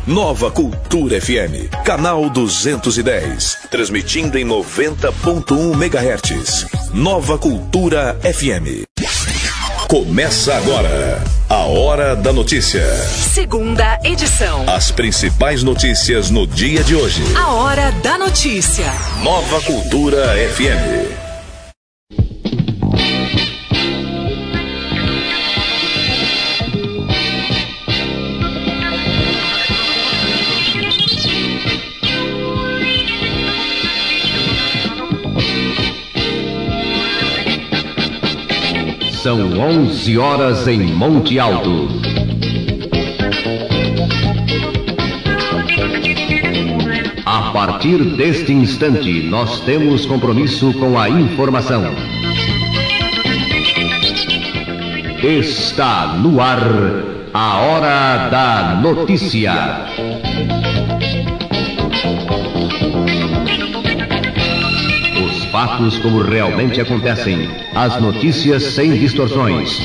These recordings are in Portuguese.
Nova Cultura FM, canal 210, transmitindo em 90.1 MHz. Nova Cultura FM. Começa agora a Hora da Notícia. Segunda edição. As principais notícias no dia de hoje. A Hora da Notícia. Nova Cultura FM. São 11 horas em Monte Alto. A partir deste instante, nós temos compromisso com a informação. Está no ar a Hora da Notícia. Fatos como realmente acontecem. As notícias sem distorções.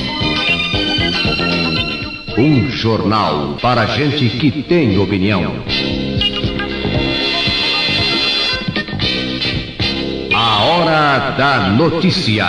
Um jornal para gente que tem opinião. A Hora da Notícia.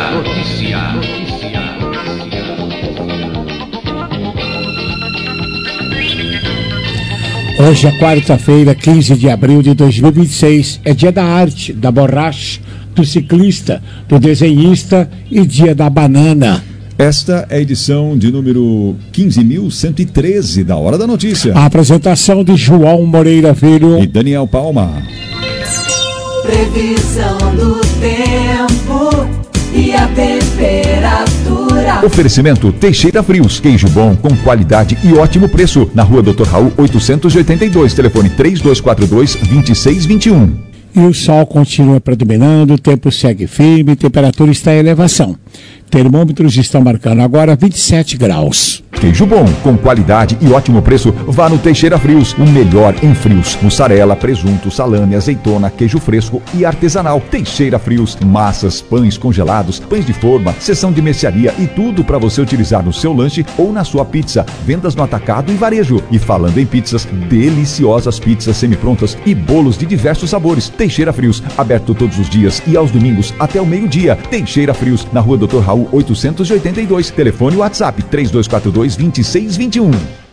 Hoje é quarta-feira, 15 de abril de 2026. É dia da arte, da borracha, do ciclista, do desenhista e dia da banana. Esta é a edição de número 15.113 da Hora da Notícia. A apresentação de João Moreira Filho e Daniel Palma. Previsão do tempo e a temperatura. Oferecimento Teixeira Frios, queijo bom com qualidade e ótimo preço. Na Rua Dr. Raul 882, telefone 3242-2621. E o sol continua predominando, o tempo segue firme, a temperatura está em elevação. Termômetros estão marcando agora 27 graus. Queijo bom, com qualidade e ótimo preço, vá no Teixeira Frios, o melhor em frios. Mussarela, presunto, salame, azeitona, queijo fresco e artesanal. Teixeira Frios, massas, pães congelados, pães de forma, seção de mercearia e tudo para você utilizar no seu lanche ou na sua pizza. Vendas no atacado e varejo. E falando em pizzas, deliciosas pizzas semi-prontas e bolos de diversos sabores. Teixeira Frios, aberto todos os dias e aos domingos até o meio-dia. Teixeira Frios, na Rua Dr. Raul 882, telefone WhatsApp 3242-2621.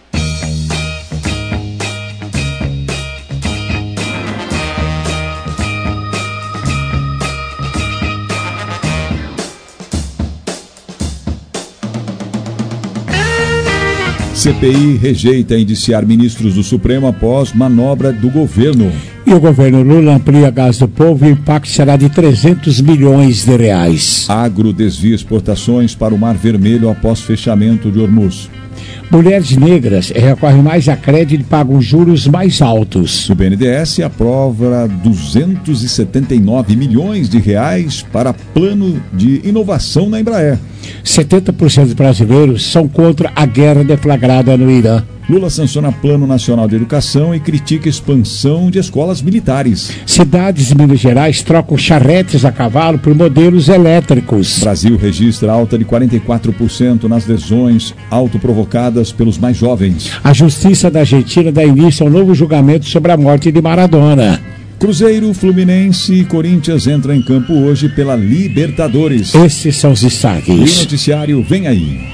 CPI rejeita indiciar ministros do Supremo após manobra do governo. E o governo Lula amplia gás do povo e o impacto será de 300 milhões de reais. Agro desvia exportações para o Mar Vermelho após fechamento de Hormuz. Mulheres negras recorrem mais a crédito e pagam juros mais altos. O BNDES aprova 279 milhões de reais para plano de inovação na Embraer. 70% dos brasileiros são contra a guerra deflagrada no Irã. Lula sanciona Plano Nacional de Educação e critica expansão de escolas militares. Cidades de Minas Gerais trocam charretes a cavalo por modelos elétricos. Brasil registra alta de 44% nas lesões autoprovocadas pelos mais jovens. A Justiça da Argentina dá início a um novo julgamento sobre a morte de Maradona. Cruzeiro, Fluminense e Corinthians entram em campo hoje pela Libertadores. Esses são os destaques. E o noticiário vem aí.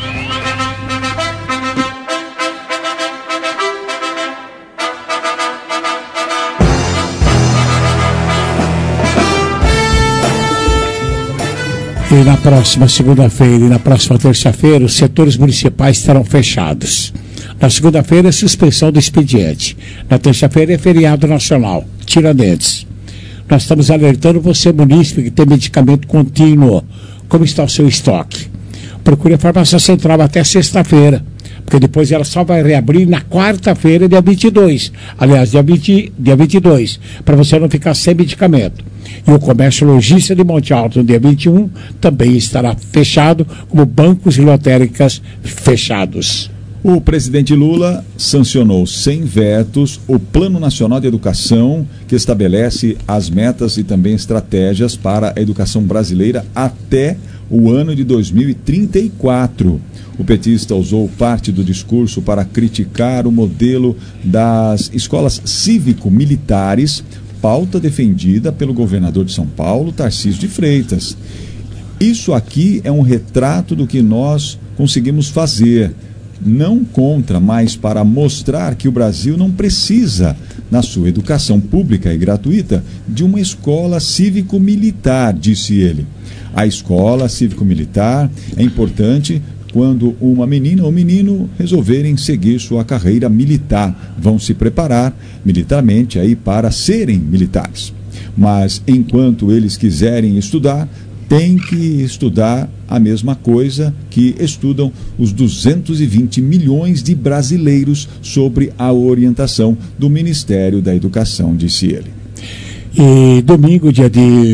E na próxima segunda-feira e na próxima terça-feira, os setores municipais estarão fechados. Na segunda-feira é suspensão do expediente. Na terça-feira é feriado nacional, Tiradentes. Nós estamos alertando você, munícipe, que tem medicamento contínuo. Como está o seu estoque? Procure a farmácia central até sexta-feira, porque depois ela só vai reabrir na quarta-feira, dia 22. Aliás, dia 22, para você não ficar sem medicamento. E o comércio lojista de Monte Alto, no dia 21, também estará fechado, como bancos e lotéricas fechados. O presidente Lula sancionou sem vetos o Plano Nacional de Educação, que estabelece as metas e também estratégias para a educação brasileira até o ano de 2034. O petista usou parte do discurso para criticar o modelo das escolas cívico-militares, pauta defendida pelo governador de São Paulo, Tarcísio de Freitas. Isso aqui é um retrato do que nós conseguimos fazer, não contra, mas para mostrar que o Brasil não precisa, na sua educação pública e gratuita, de uma escola cívico-militar, disse ele. A escola cívico-militar é importante quando uma menina ou menino resolverem seguir sua carreira militar, vão se preparar militarmente aí para serem militares. Mas enquanto eles quiserem estudar, tem que estudar a mesma coisa que estudam os 220 milhões de brasileiros sobre a orientação do Ministério da Educação, disse ele. E domingo, dia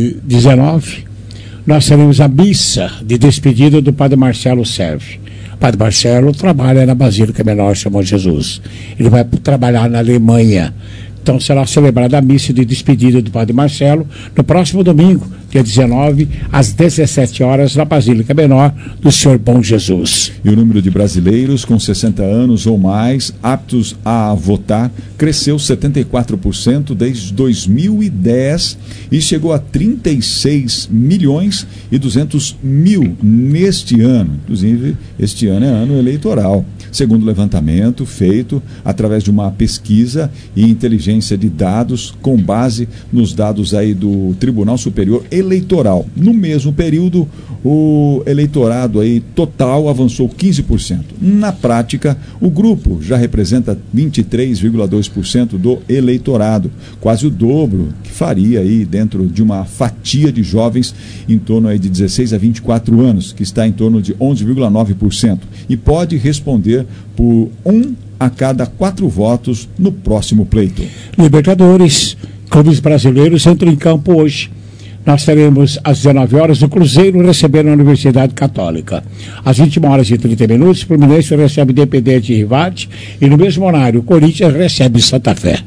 19, nós teremos a missa de despedida do Padre Marcelo Serve. O Padre Marcelo trabalha na Basílica Menor São Jesus. Ele vai trabalhar na Alemanha. Então será celebrada a missa de despedida do Padre Marcelo no próximo domingo, dia 19, às 17 horas, na Basílica Menor do Senhor Bom Jesus. E o número de brasileiros com 60 anos ou mais aptos a votar cresceu 74% desde 2010 e chegou a 36 milhões e 200 mil neste ano. Inclusive, este ano é ano eleitoral. Segundo o levantamento feito através de uma pesquisa e inteligência de dados com base nos dados aí do Tribunal Superior Eleitoral. No mesmo período, o eleitorado aí total avançou 15%. Na prática, o grupo já representa 23,2% do eleitorado, quase o dobro que faria aí dentro de uma fatia de jovens em torno aí de 16 a 24 anos, que está em torno de 11,9%, e pode responder por 1 a cada 4 votos no próximo pleito. Libertadores, clubes brasileiros entram em campo hoje. Nós teremos às 19 horas o Cruzeiro recebendo a Universidade Católica. Às 21 horas e 30 minutos, o Fluminense recebe o Independente de Rivate e no mesmo horário o Corinthians recebe Santa Fé.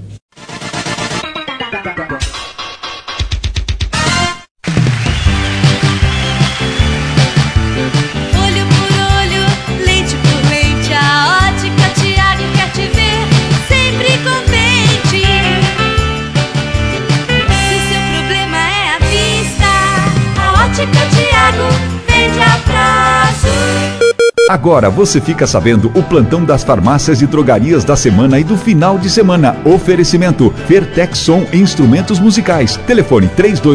Agora você fica sabendo o plantão das farmácias e drogarias da semana e do final de semana. Oferecimento Fertexson Instrumentos Musicais. Telefone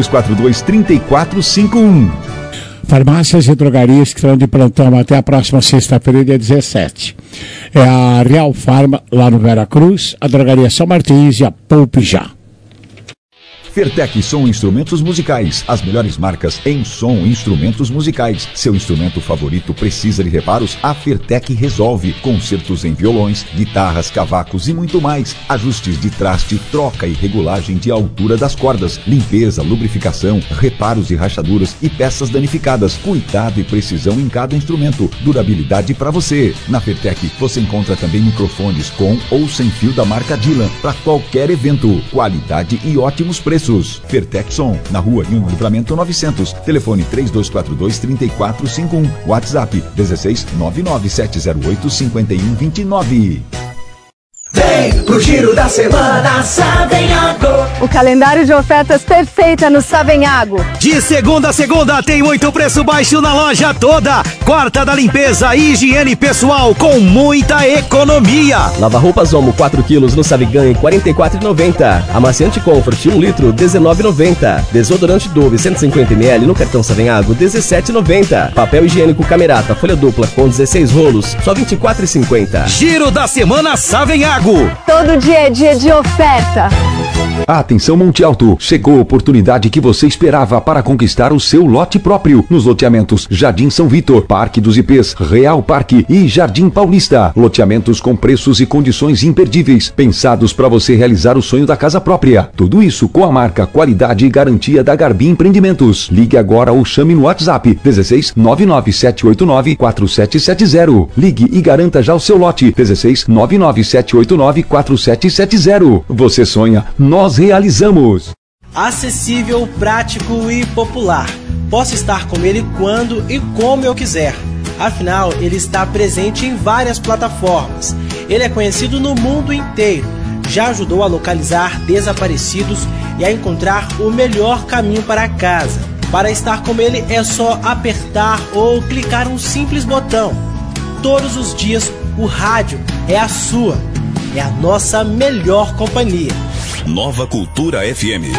3242-3451. Farmácias e drogarias que estão de plantão até a próxima sexta-feira, dia 17. É a Real Farma, lá no Vera Cruz, a Drogaria São Martins e a Poupe Já. Fertexson Instrumentos Musicais, as melhores marcas em som e instrumentos musicais. Seu instrumento favorito precisa de reparos? A Fertec resolve. Concertos em violões, guitarras, cavacos e muito mais. Ajustes de traste, troca e regulagem de altura das cordas, limpeza, lubrificação, reparos e rachaduras e peças danificadas. Cuidado e precisão em cada instrumento. Durabilidade para você. Na Fertec você encontra também microfones com ou sem fio da marca Dylan para qualquer evento. Qualidade e ótimos preços. Fertexson, na Rua Rio Livramento 900. Telefone 3242-3451. WhatsApp 16-99708-5129. Vem pro Giro da Semana Savenhago. O calendário de ofertas perfeita no Savenhago. De segunda a segunda tem muito preço baixo na loja toda. Quarta da limpeza e higiene pessoal com muita economia. Lava-roupas Omo 4 quilos no Savigan em R$ 44,90. Amaciante Comfort 1 litro R$ 19,90. Desodorante Dove 150 ml no cartão Savenhago R$ 17,90. Papel higiênico Camerata folha dupla com 16 rolos só R$ 24,50. Giro da Semana Savenhago. Todo dia é dia de oferta. Atenção Monte Alto, chegou a oportunidade que você esperava para conquistar o seu lote próprio nos loteamentos Jardim São Vitor, Parque dos IPs, Real Parque e Jardim Paulista. Loteamentos com preços e condições imperdíveis, pensados para você realizar o sonho da casa própria. Tudo isso com a marca, qualidade e garantia da Garbi Empreendimentos. Ligue agora ou chame no WhatsApp 16 99789 4770. Ligue e garanta já o seu lote 16 99789 4770. Você sonha, nós realizamos. Acessível, prático e popular. posso estar com ele quando e como eu quiser. Afinal, ele está presente em várias plataformas. Ele é conhecido no mundo inteiro. Já ajudou a localizar desaparecidos e a encontrar o melhor caminho para casa. Para estar com ele é só apertar ou clicar um simples botão. Todos os dias o rádio é a sua, é a nossa melhor companhia. Nova Cultura FM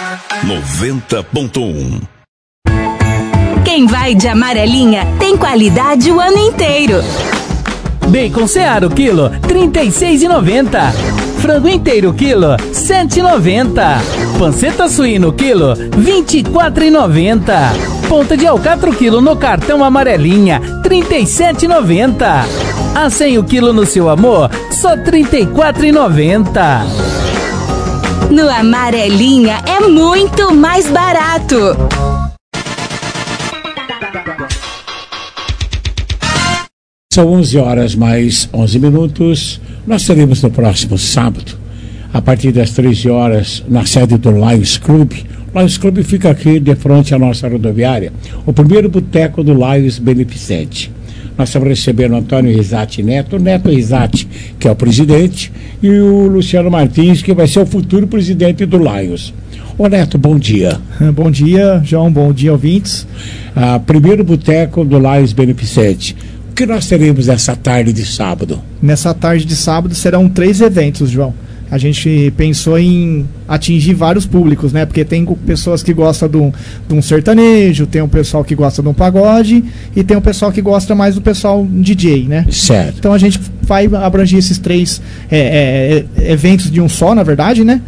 90.1. Quem vai de amarelinha tem qualidade o ano inteiro. Bacon Seara quilo, R$ 36,90. Frango inteiro quilo, R$ 7,90. Panceta suíno quilo, R$ 24,90. Ponta de alcatra quilo no cartão amarelinha, R$ 37,90. A o quilo no seu amor, só R$ 34,90. No Amarelinha é muito mais barato. São 11 horas mais 11 minutos. Nós teremos no próximo sábado, a partir das 13 horas, na sede do Lions Club. O Lions Club fica aqui de frente à nossa rodoviária, o primeiro boteco do Lions Beneficente. Nós estamos recebendo o Antônio Risati Neto, o Neto Risati, que é o presidente, e o Luciano Martins, que vai ser o futuro presidente do Lions. Ô Neto, bom dia. Bom dia, João, bom dia, ouvintes. Primeiro boteco do Lions Beneficente. O que nós teremos essa tarde de sábado? Nessa tarde de sábado serão 3 eventos, João. A gente pensou em atingir vários públicos, né? Porque tem pessoas que gostam de um sertanejo, tem um pessoal que gosta de um pagode e tem um pessoal que gosta mais do pessoal DJ, né? Certo. Então a gente vai abranger esses 3 eventos de um só, na verdade, né?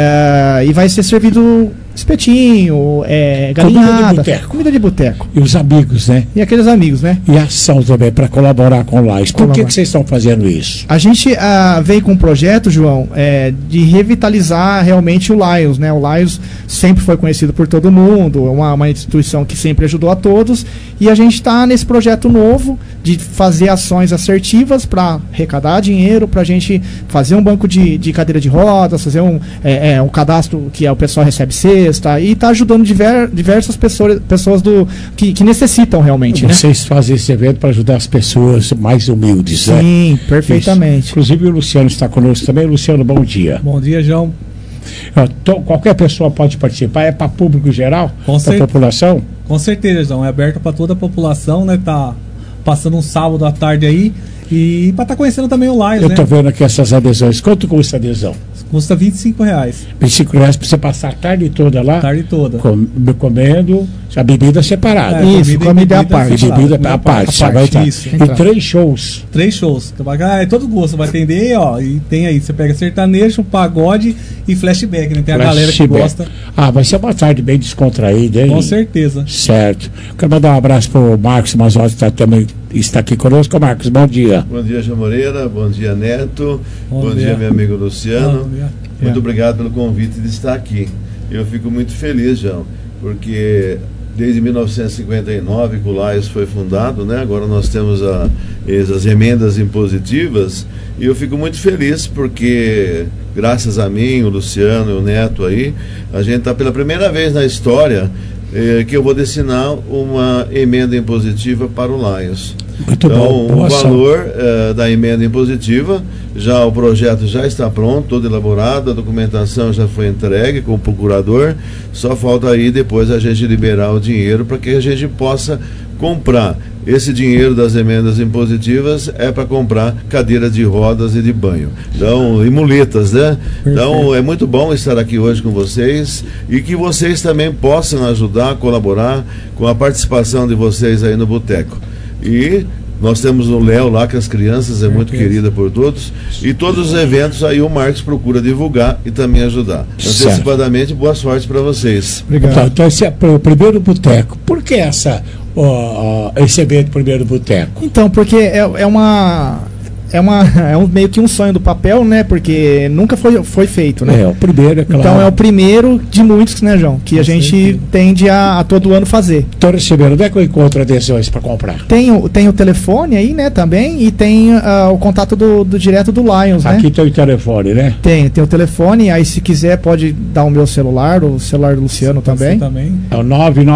E vai ser servido espetinho, galinhada, comida de boteco. E os amigos, né? E aqueles amigos, né? E ação também para colaborar com o Lions. Por que vocês estão fazendo isso? A gente veio com um projeto, João, de revitalizar realmente o Lions, né? O Lions sempre foi conhecido por todo mundo, é uma instituição que sempre ajudou a todos, e a gente está nesse projeto novo de fazer ações assertivas para arrecadar dinheiro, para a gente fazer um banco de cadeira de rodas, fazer um cadastro que o pessoal recebe cesta, e está ajudando diversas pessoas que necessitam realmente. Vocês fazem esse evento para ajudar as pessoas mais humildes, né? Sim, perfeitamente. Isso. Inclusive o Luciano está conosco também. Luciano, bom dia. Bom dia, João. Qualquer pessoa pode participar, é para público geral, da população? Com certeza, João, é aberto para toda a população, né? Tá passando um sábado à tarde aí, e para estar conhecendo também o Lions, Eu estou vendo aqui essas adesões. Quanto custa a adesão? Custa R$ 25,00. R$ 25,00 para você passar a tarde toda lá? A tarde toda. Comendo, a bebida separada. Isso, comida à parte. Bebida à parte. Vai estar. E 3 shows. 3 shows. É todo gosto. Vai atender, ó. E tem aí, você pega sertanejo, pagode e flashback, né? Tem a galera que gosta. Vai ser uma tarde bem descontraída, hein? Com certeza. Certo. Quero mandar um abraço para o Marcos Mazotti, que também está aqui conosco. Marcos, bom dia. Bom dia, João Moreira. Bom dia, Neto. Bom dia, meu amigo Luciano. Muito obrigado pelo convite de estar aqui. Eu fico muito feliz, João, porque desde 1959 que o Lions foi fundado, né? Agora nós temos as emendas impositivas, e eu fico muito feliz porque, graças a mim, o Luciano e o Neto aí, a gente está pela primeira vez na história que eu vou destinar uma emenda impositiva para o Lions. Muito bom. O valor da emenda impositiva, o projeto já está pronto, todo elaborado, a documentação já foi entregue com o procurador, só falta aí depois a gente liberar o dinheiro para que a gente possa comprar. Esse dinheiro das emendas impositivas é para comprar cadeiras de rodas e de banho, e muletas, né? Então é muito bom estar aqui hoje com vocês, e que vocês também possam ajudar, colaborar com a participação de vocês aí no boteco. E nós temos o Léo lá, que as crianças é muito querida por todos, e todos os eventos aí o Marcos procura divulgar e também ajudar. Antecipadamente, boa sorte para vocês. Obrigado. Então esse é o primeiro boteco. Por que esse evento primeiro boteco? Então, porque é meio que um sonho do papel, né? Porque nunca foi feito, né? É o primeiro, é claro. Então é o primeiro de muitos, né, João? Que a gente tende a todo ano fazer. Estou recebendo, onde é que eu encontro adesões para comprar? Tem o telefone aí, né, também, e tem o contato do direto do Lions, né? Aqui tem o telefone, né? Tem o telefone, aí se quiser pode dar o meu celular, o celular do Luciano também. É o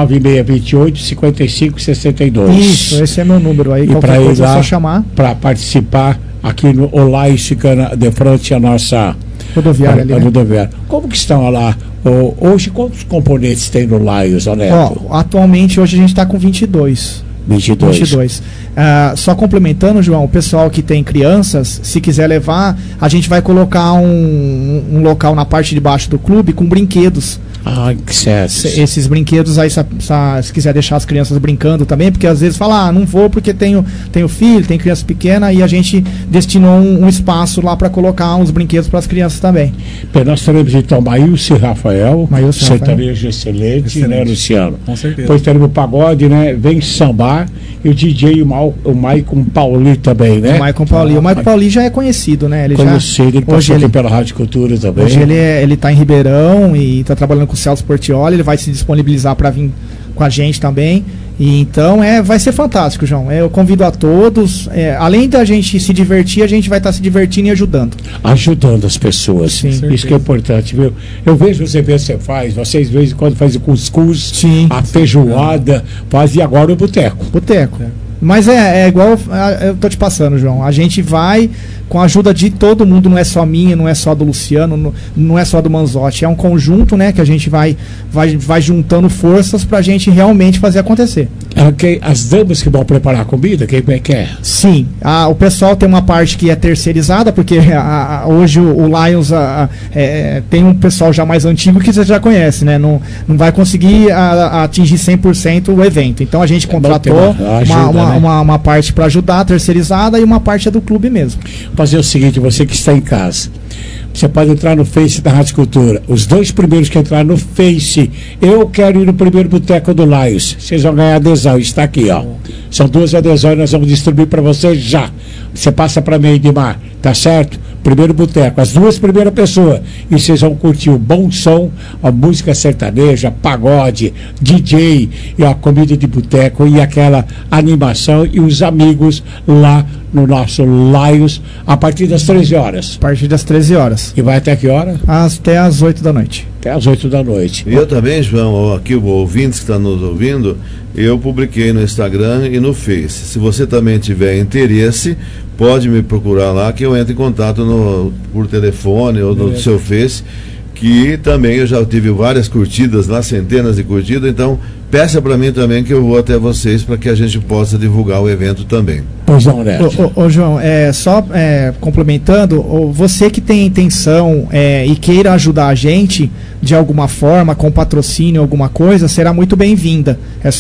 99628-5562. Isso, esse é meu número aí, e para ir lá, é só chamar. Para participar aqui no Olais, ficando de frente à nossa rodoviária ali, rodoviária. Como que estão lá? Hoje, quantos componentes tem no Lions, Neto? Atualmente, hoje a gente está com 22. 22. Só complementando, João, o pessoal que tem crianças, se quiser levar, a gente vai colocar um local na parte de baixo do clube com brinquedos. Que certo. Esses brinquedos aí, se quiser deixar as crianças brincando também, porque às vezes fala, não vou porque tenho filho, tem criança pequena, e a gente destinou um espaço lá para colocar uns brinquedos para as crianças também. Nós teremos então Maílson e Rafael, sertanejo excelente, né, Luciano? Com certeza. Depois teremos o pagode, né? Vem sambar, e o DJ o Maicon Pauli também, né? O Maicon Pauli já é conhecido, né? Ele passou aqui pela Rádio Cultura também. Hoje ele está em Ribeirão e está trabalhando com o Celso Portioli, ele vai se disponibilizar para vir com a gente também. E então vai ser fantástico, João. Eu convido a todos. Além da gente se divertir, a gente vai estar se divertindo e ajudando. Ajudando as pessoas. Sim, isso que é importante, viu? Eu vejo os eventos que você faz, vocês de vez em quando fazem o cuscuz, a feijoada, faz e agora o boteco. Mas é igual eu tô te passando, João. A gente vai com a ajuda de todo mundo, não é só minha, não é só do Luciano, não é só do Manzotti. É um conjunto, né, que a gente vai juntando forças pra gente realmente fazer acontecer. As damas que vão preparar a comida, quem é que é? Sim, o pessoal tem uma parte que é terceirizada, porque hoje o Lions tem um pessoal já mais antigo que você já conhece, né? Não vai conseguir atingir 100% o evento. Então a gente contratou uma parte para ajudar, terceirizada, e uma parte é do clube mesmo. Fazer o seguinte, você que está em casa, você pode entrar no Face da Rádio Cultura. Os 2 primeiros que entrarem no Face, eu quero ir no primeiro boteco do Lions, vocês vão ganhar adesão, está aqui, ó. São 2 adesões, nós vamos distribuir para vocês já. Você passa para mim, Edmar, tá certo? Primeiro boteco, as 2 primeiras pessoas, e vocês vão curtir o bom som, a música sertaneja, pagode, DJ, e a comida de boteco, e aquela animação, e os amigos lá no nosso Lions, a partir das 13 horas. A partir das 13 horas. E vai até que hora? Até às 8 da noite. Até às 8 da noite. E eu também, João, aqui o ouvintes que está nos ouvindo, eu publiquei no Instagram e no Face. Se você também tiver interesse, pode me procurar lá, que eu entro em contato por telefone ou no seu Face, que também eu já tive várias curtidas lá, centenas de curtidas, então peça para mim também que eu vou até vocês para que a gente possa divulgar o evento também. Pois não, Neto. Ô João, só complementando, você que tem intenção e queira ajudar a gente de alguma forma, com patrocínio, alguma coisa, será muito bem-vinda.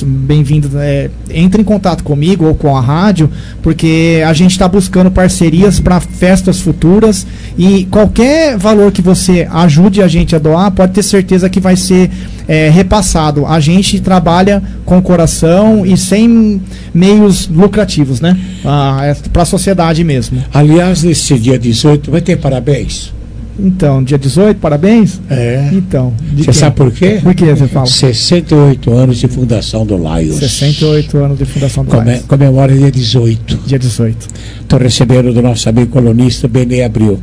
Entre em contato comigo ou com a rádio, porque a gente está buscando parcerias para festas futuras, e qualquer valor que você ajude a gente a doar, pode ter certeza que vai ser repassado. A gente trabalha com o coração e sem meios lucrativos, né? Para a sociedade mesmo. Aliás, nesse dia 18 vai ter parabéns. Então, dia 18, parabéns? Então. Você sabe por quê? Por que você fala? 68 anos de fundação do Lions. 68 anos de fundação do Lions. Comemora dia 18. Dia 18. Estou recebendo do nosso amigo colunista Benê Abril.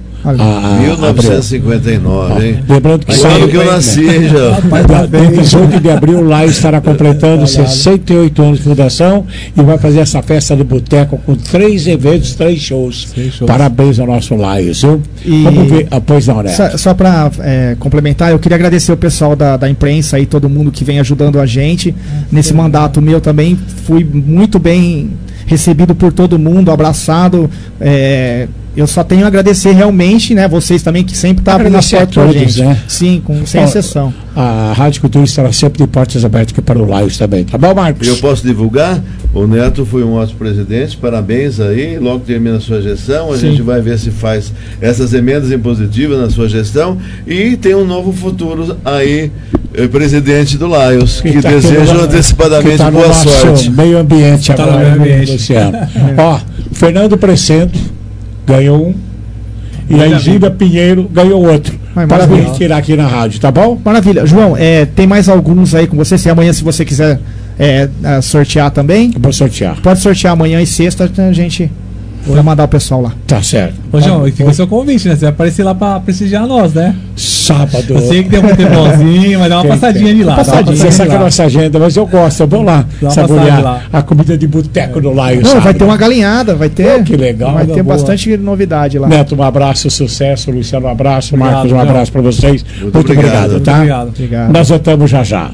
1959, hein? Lembrando que que eu nasci, já. Dia 18 de abril, lá estará completando 68 anos de fundação e vai fazer essa festa do boteco com 3 eventos, 3 shows. Parabéns ao nosso Lions, viu? Vamos ver. Pois não, né? Só para complementar, eu queria agradecer o pessoal da imprensa e todo mundo que vem ajudando a gente. Nesse mandato meu também fui muito bem recebido por todo mundo, abraçado. Eu só tenho a agradecer realmente, né? Vocês também que sempre estavam na porta com a gente. Né? Sim, sem exceção. A Rádio Cultura estará sempre de portas abertas aqui para o Lions também. Tá bom, Marcos? Eu posso divulgar? O Neto foi um ótimo presidente, parabéns aí. Logo termina a sua gestão, a gente vai ver se faz essas emendas impositivas na sua gestão. E tem um novo futuro aí, presidente do Lions, que desejo antecipadamente boa sorte. Meio ambiente agora, Luciano. Ó, Fernando Precento, ganhou um. E a Isilda Pinheiro ganhou outro. Para vir tirar aqui na rádio, tá bom? Maravilha. João, tem mais alguns aí com você? Se amanhã, se você quiser sortear também. Eu vou sortear. Pode sortear amanhã e sexta, a gente vai mandar o pessoal lá. Tá certo. Ô, João, e fica o seu convite, né? Você vai aparecer lá pra prestigiar nós, né? Sábado. Eu sei que tem um futebolzinho, mas dá uma passadinha de lá. Você sabe a nossa agenda, mas eu gosto. Eu vou lá saborear a comida de boteco do Laio. Não, vai ter uma galinhada, vai ter. Que legal. Vai ter bastante novidade lá. Neto, um abraço, sucesso. Luciano, um abraço. Marcos, um abraço para vocês. Muito obrigado, tá? Obrigado. Nós voltamos já já.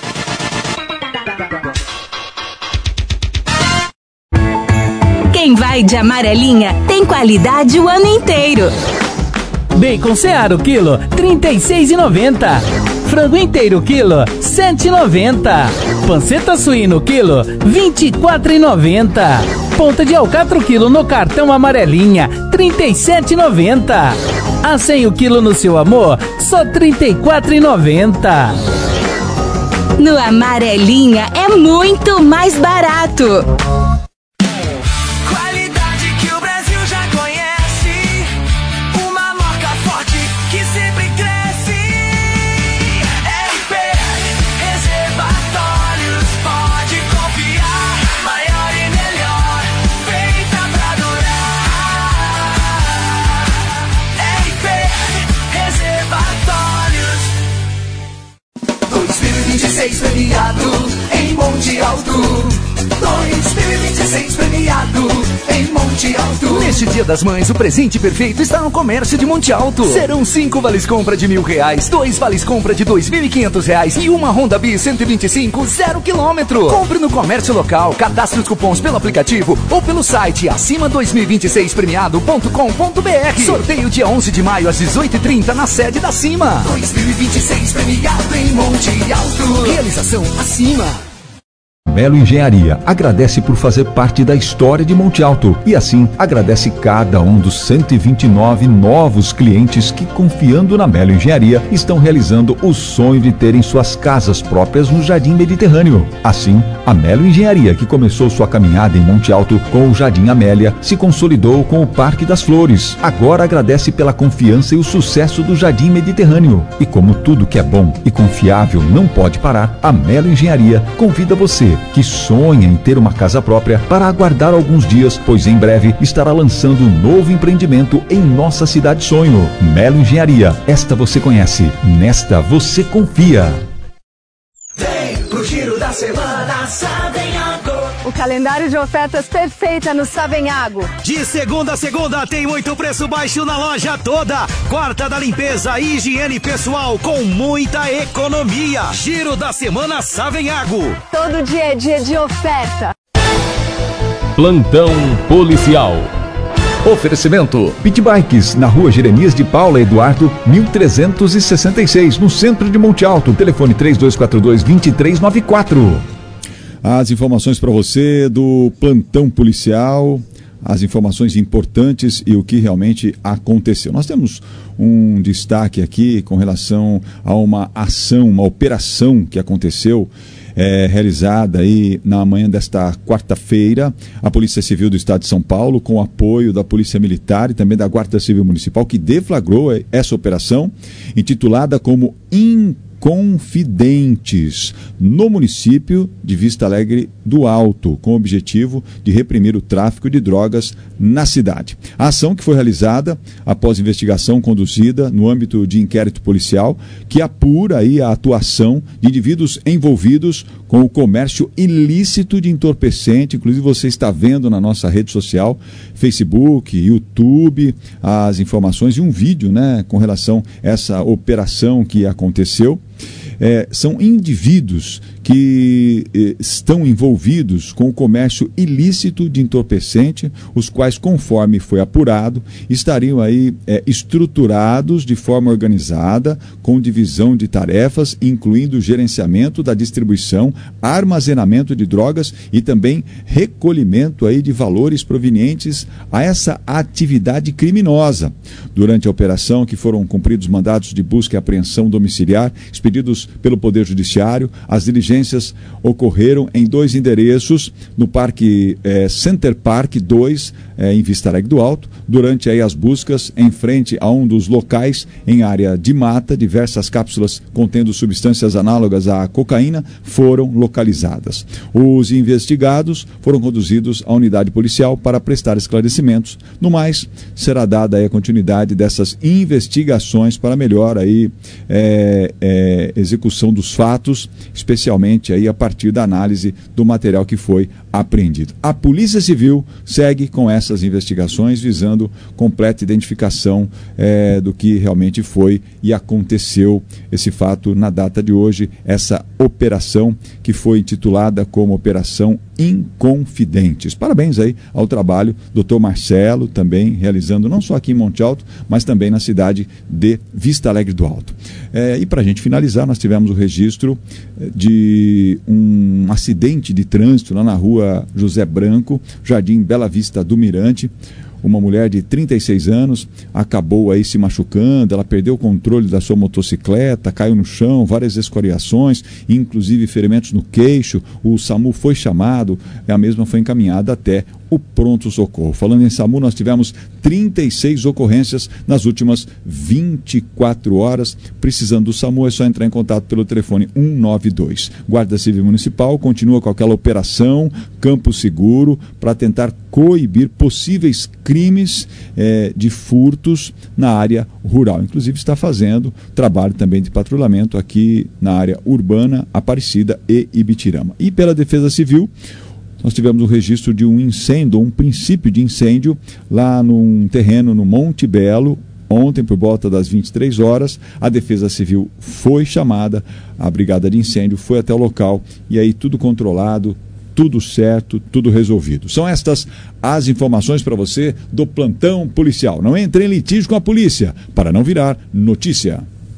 Quem vai de amarelinha tem qualidade o ano inteiro. Bacon Seara o quilo, R$ 36,90. Frango inteiro quilo, R$ 7,90. Panceta suíno quilo, R$ 24,90. Ponta de alcatra quilo no cartão amarelinha, R$ 37,90. A100 o quilo no seu amor, só R$ 34,90. No Amarelinha é muito mais barato. Premiado em Monte Alto. 2026 premiado em Monte Alto. Neste Dia das Mães, o presente perfeito está no comércio de Monte Alto. Serão 5 vales compra de R$1.000, 2 vales compra de R$2.500 e uma Honda Bis 125 0 km. Compre no comércio local, cadastre os cupons pelo aplicativo ou pelo site acima2026premiado.com.br. Sorteio dia 11 de maio às 18h30 na sede da Acima. 2026 premiado em Monte Alto. Realização Acima. Melo Engenharia agradece por fazer parte da história de Monte Alto e assim agradece cada um dos 129 novos clientes que, confiando na Melo Engenharia, estão realizando o sonho de terem suas casas próprias no Jardim Mediterrâneo. Assim, a Melo Engenharia, que começou sua caminhada em Monte Alto com o Jardim Amélia, se consolidou com o Parque das Flores. Agora agradece pela confiança e o sucesso do Jardim Mediterrâneo. E como tudo que é bom e confiável não pode parar, a Melo Engenharia convida você que sonha em ter uma casa própria para aguardar alguns dias, pois em breve estará lançando um novo empreendimento em nossa cidade sonho. Melo Engenharia, esta você conhece, nesta você confia. Vem pro Giro da Semana Savenhago. O calendário de ofertas perfeita no Savenhago. De segunda a segunda tem muito preço baixo na loja toda. Quarta da limpeza e higiene pessoal com muita economia. Giro da Semana Savenhago. Todo dia é dia de oferta. Plantão policial. Oferecimento Pit Bikes, na rua Jeremias de Paula Eduardo, 1366, no centro de Monte Alto. Telefone 3242-2394. As informações para você do plantão policial, as informações importantes e o que realmente aconteceu. Nós temos um destaque aqui com relação a uma ação, uma operação que aconteceu, realizada aí na manhã desta quarta-feira. A Polícia Civil do Estado de São Paulo, com o apoio da Polícia Militar e também da Guarda Civil Municipal, que deflagrou essa operação, intitulada como Inconfidentes, no município de Vista Alegre do Alto, com o objetivo de reprimir o tráfico de drogas na cidade. A ação, que foi realizada após investigação conduzida no âmbito de inquérito policial, que apura aí a atuação de indivíduos envolvidos com o comércio ilícito de entorpecente. Inclusive você está vendo na nossa rede social, Facebook, YouTube, as informações e um vídeo, né, com relação a essa operação que aconteceu. São indivíduos que estão envolvidos com o comércio ilícito de entorpecente, os quais, conforme foi apurado, estariam aí estruturados de forma organizada, com divisão de tarefas, incluindo o gerenciamento da distribuição, armazenamento de drogas e também recolhimento aí de valores provenientes a essa atividade criminosa. Durante a operação, que foram cumpridos mandados de busca e apreensão domiciliar expedidos pelo Poder Judiciário, as diligências diligências ocorreram em 2 endereços, no Parque Center Park 2, em Vista Alegre do Alto. Durante aí as buscas, em frente a um dos locais, em área de mata, diversas cápsulas contendo substâncias análogas à cocaína foram localizadas. Os investigados foram conduzidos à unidade policial para prestar esclarecimentos. No mais, será dada aí a continuidade dessas investigações para melhor aí, execução dos fatos, especialmente aí a partir da análise do material que foi apreendido. A Polícia Civil segue com essas investigações visando completa identificação do que realmente foi e aconteceu esse fato na data de hoje, essa operação que foi intitulada como Operação Inconfidentes. Parabéns aí ao trabalho do Dr. Marcelo, também realizando não só aqui em Monte Alto, mas também na cidade de Vista Alegre do Alto. E para a gente finalizar, nós tivemos o registro de um acidente de trânsito lá na rua José Branco, Jardim Bela Vista do Mirante. Uma mulher de 36 anos acabou aí se machucando, ela perdeu o controle da sua motocicleta, caiu no chão, várias escoriações, inclusive ferimentos no queixo. O SAMU foi chamado e a mesma foi encaminhada até o pronto-socorro. Falando em SAMU, nós tivemos 36 ocorrências nas últimas 24 horas. Precisando do SAMU, é só entrar em contato pelo telefone 192. Guarda Civil Municipal continua com aquela operação Campo Seguro para tentar coibir possíveis crimes de furtos na área rural. Inclusive está fazendo trabalho também de patrulhamento aqui na área urbana, Aparecida e Ibitirama. E pela Defesa Civil, nós tivemos o registro de um incêndio, um princípio de incêndio, lá num terreno no Monte Belo. Ontem, por volta das 23 horas, a Defesa Civil foi chamada, a Brigada de Incêndio foi até o local e aí tudo controlado, tudo certo, tudo resolvido. São estas as informações para você do Plantão Policial. Não entre em litígio com a polícia, para não virar notícia.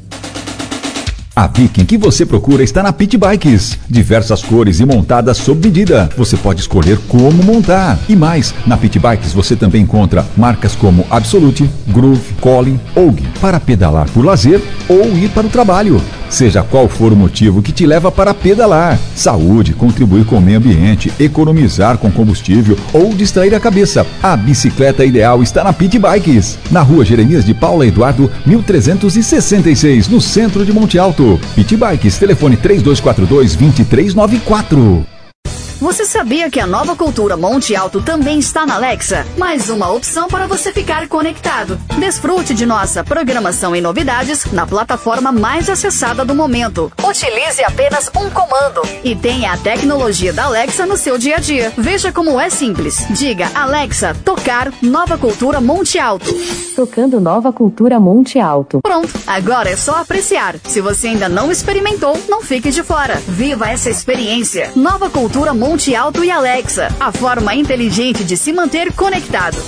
A Viking que você procura está na Pit Bikes. Diversas cores e montadas sob medida. Você pode escolher como montar. E mais, na Pit Bikes você também encontra marcas como Absolute, Groove, Collin, Og, para pedalar por lazer ou ir para o trabalho. Seja qual for o motivo que te leva para pedalar. Saúde, contribuir com o meio ambiente, economizar com combustível ou distrair a cabeça. A bicicleta ideal está na Pit Bikes. Na rua Jeremias de Paula Eduardo, 1366, no centro de Monte Alto. Pit Bikes, telefone 3242-2394. Você sabia que a Nova Cultura Monte Alto também está na Alexa? Mais uma opção para você ficar conectado. Desfrute de nossa programação e novidades na plataforma mais acessada do momento. Utilize apenas um comando e tenha a tecnologia da Alexa no seu dia a dia. Veja como é simples. Diga Alexa, tocar Nova Cultura Monte Alto. Tocando Nova Cultura Monte Alto. Pronto, agora é só apreciar. Se você ainda não experimentou, não fique de fora. Viva essa experiência. Nova Cultura Monte Alto e Alexa, a forma inteligente de se manter conectado.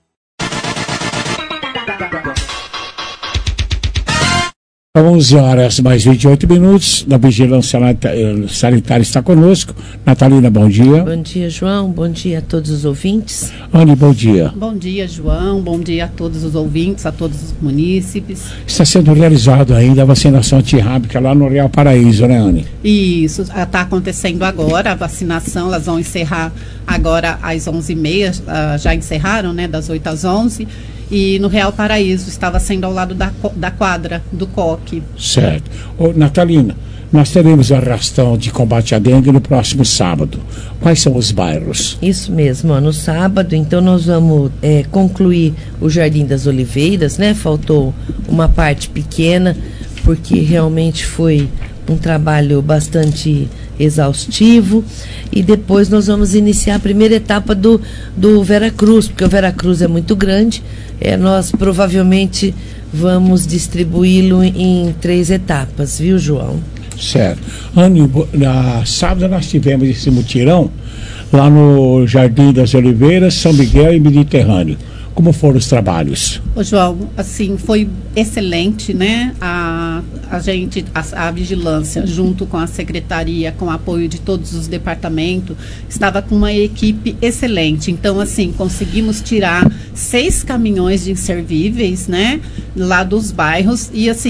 11 horas mais 28 minutos, da Vigilância Sanitária está conosco. Natalina, bom dia. Bom dia, João. Bom dia a todos os ouvintes. Anny, bom dia. Bom dia, João. Bom dia a todos os ouvintes, a todos os munícipes. Está sendo realizado ainda a vacinação antirrábica lá no Real Paraíso, né, Anny? Isso, está acontecendo agora a vacinação. Elas vão encerrar agora às 11h30, já encerraram, né, das 8 às 11h. E no Real Paraíso, estava sendo ao lado da quadra do COC. Certo. Ô, Natalina, nós teremos a arrastão de combate à dengue no próximo sábado. Quais são os bairros? Isso mesmo, no sábado, então nós vamos concluir o Jardim das Oliveiras, né? Faltou uma parte pequena, porque realmente foi um trabalho bastante exaustivo, e depois nós vamos iniciar a primeira etapa do Vera Cruz, porque o Vera Cruz é muito grande, nós provavelmente vamos distribuí-lo em 3 etapas, viu, João? Certo. Anny, na sábado nós tivemos esse mutirão lá no Jardim das Oliveiras, São Miguel e Mediterrâneo. Como foram os trabalhos? Ô, João, assim, foi excelente, né? A vigilância, junto com a secretaria, com o apoio de todos os departamentos, estava com uma equipe excelente. Então, assim, conseguimos tirar 6 caminhões de inservíveis, né? Lá dos bairros e, assim,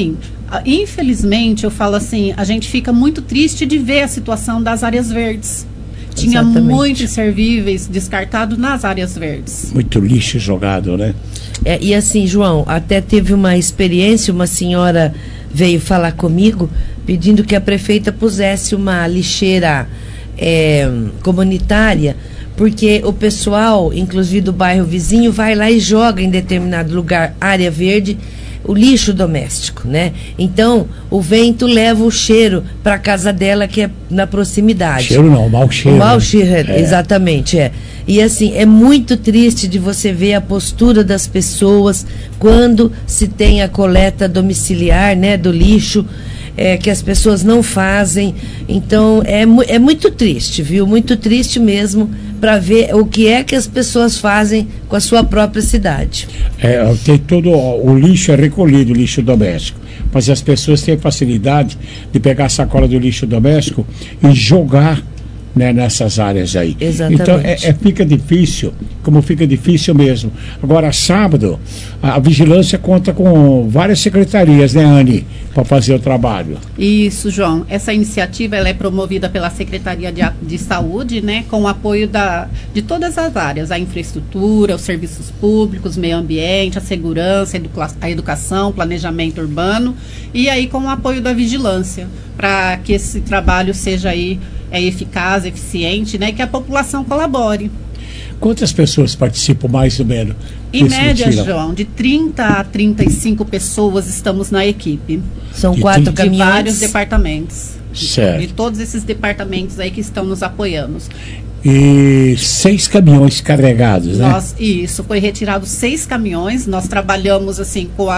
infelizmente, eu falo assim, a gente fica muito triste de ver a situação das áreas verdes. Tinha muitos inservíveis descartados nas áreas verdes. Muito lixo jogado, né? E assim, João, até teve uma experiência, uma senhora veio falar comigo pedindo que a prefeita pusesse uma lixeira comunitária, porque o pessoal, inclusive do bairro vizinho, vai lá e joga em determinado lugar, área verde, o lixo doméstico, né? Então, o vento leva o cheiro para a casa dela, que é na proximidade. Cheiro não, mau cheiro. O mau cheiro, exatamente, E assim, é muito triste de você ver a postura das pessoas quando se tem a coleta domiciliar, né, do lixo, que as pessoas não fazem. Então, é muito triste, viu? Muito triste mesmo, para ver o que é que as pessoas fazem com a sua própria cidade. Tem todo o lixo recolhido, o lixo doméstico, mas as pessoas têm facilidade de pegar a sacola do lixo doméstico e jogar, né, nessas áreas aí. Exatamente. Então fica difícil, como fica difícil mesmo. Agora, sábado, a vigilância conta com várias secretarias, né, Anny, para fazer o trabalho. Isso, João. Essa iniciativa ela é promovida pela Secretaria de Saúde, né, com o apoio de todas as áreas, a infraestrutura, os serviços públicos, meio ambiente, a segurança, a educação, planejamento urbano, e aí com o apoio da vigilância, para que esse trabalho seja aí eficaz, eficiente, né, e que a população colabore. Quantas pessoas participam mais ou menos? Em média, João, de 30 a 35 pessoas estamos na equipe. São 4 caminhões. De vários departamentos. Certo. De todos esses departamentos aí que estão nos apoiando. E 6 caminhões carregados, né? Isso, foi retirado 6 caminhões. Nós trabalhamos assim com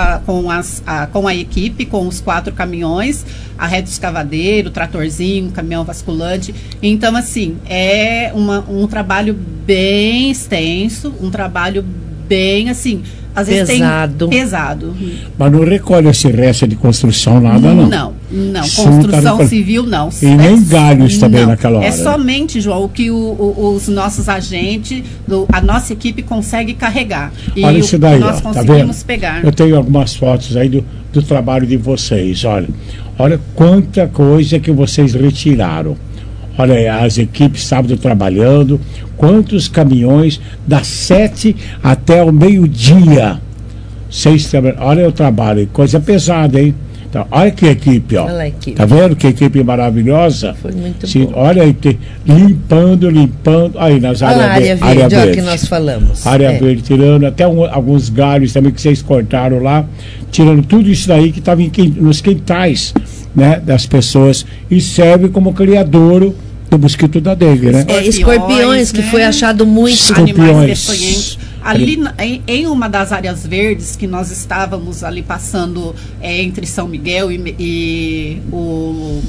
a equipe, com os 4 caminhões, a reta escavadeiro, tratorzinho, caminhão vasculante. Então, assim, é um trabalho bem extenso, um trabalho bem, assim, às vezes pesado. Mas não recolhe esse resto de construção, nada não? Não, construção civil não. E nem galhos também naquela hora. É somente, João, o que os nossos agentes, a nossa equipe consegue carregar. E olha isso daí, nós conseguimos pegar. Eu tenho algumas fotos aí do trabalho de vocês, olha quanta coisa que vocês retiraram. Olha, as equipes sábado trabalhando, quantos caminhões, das 7 até o meio-dia. Olha o trabalho, coisa pesada, hein? Então, olha que equipe, ó. Olha a equipe. Tá vendo que equipe maravilhosa? Foi muito bom. Olha aí, limpando, aí nas áreas área verde, que nós falamos. Área verde, tirando até alguns galhos também que vocês cortaram lá, tirando tudo isso daí que estava nos quintais, né, das pessoas, e serve como criadouro do mosquito da dengue, né? Escorpiões, que foi achado muito. Animais peçonhentos. Ali em uma das áreas verdes que nós estávamos ali passando entre São Miguel e o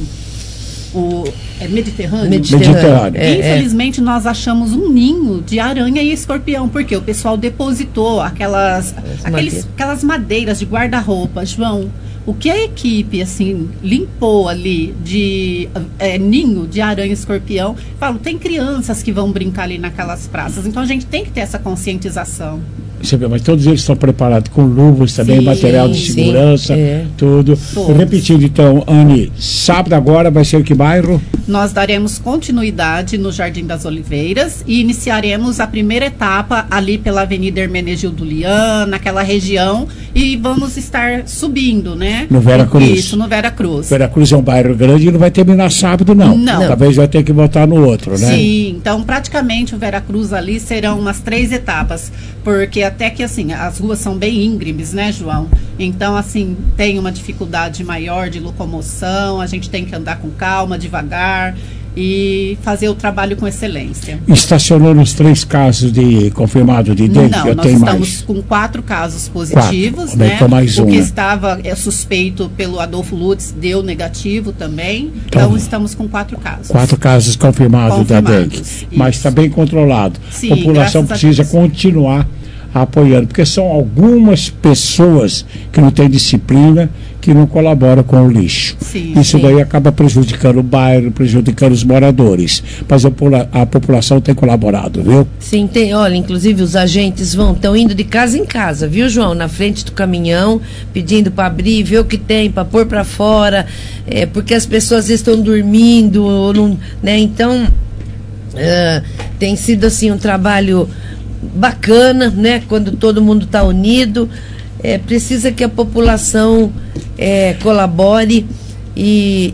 Mediterrâneo. Infelizmente nós achamos um ninho de aranha e escorpião, porque o pessoal depositou aquelas madeiras de guarda-roupa, João. O que a equipe, assim, limpou ali de ninho de aranha e escorpião, falo, tem crianças que vão brincar ali naquelas praças, então a gente tem que ter essa conscientização. Você vê, mas todos eles estão preparados com luvas também, material de segurança, tudo. Repetindo então, Anny, sábado agora vai ser que bairro? Nós daremos continuidade no Jardim das Oliveiras e iniciaremos a primeira etapa ali pela Avenida Hermenegildo Lian, naquela região, e vamos estar subindo, né? No Vera Cruz. Isso, no Vera Cruz. Vera Cruz é um bairro grande e não vai terminar sábado, não. Talvez vai ter que voltar no outro, né? Sim, então praticamente o Vera Cruz ali serão umas 3 etapas, porque até que assim, as ruas são bem íngremes, né, João? Então, assim, tem uma dificuldade maior de locomoção, a gente tem que andar com calma, devagar e fazer o trabalho com excelência. Estacionou nos 3 casos confirmados de dengue? Não, nós estamos com 4 casos positivos, né? O que estava suspeito pelo Adolfo Lutz deu negativo também, então estamos com 4 casos. 4 casos confirmados da dengue, mas está bem controlado. Sim, a população precisa continuar apoiando, porque são algumas pessoas que não têm disciplina, que não colaboram com o lixo. Sim, isso daí acaba prejudicando o bairro, prejudicando os moradores. Mas a população tem colaborado, viu? Sim, tem. Olha, inclusive os agentes estão indo de casa em casa, viu, João? Na frente do caminhão, pedindo para abrir, ver o que tem, para pôr para fora, porque as pessoas estão dormindo, não, né? Então, tem sido assim um trabalho bacana, né? Quando todo mundo está unido, precisa que a população colabore e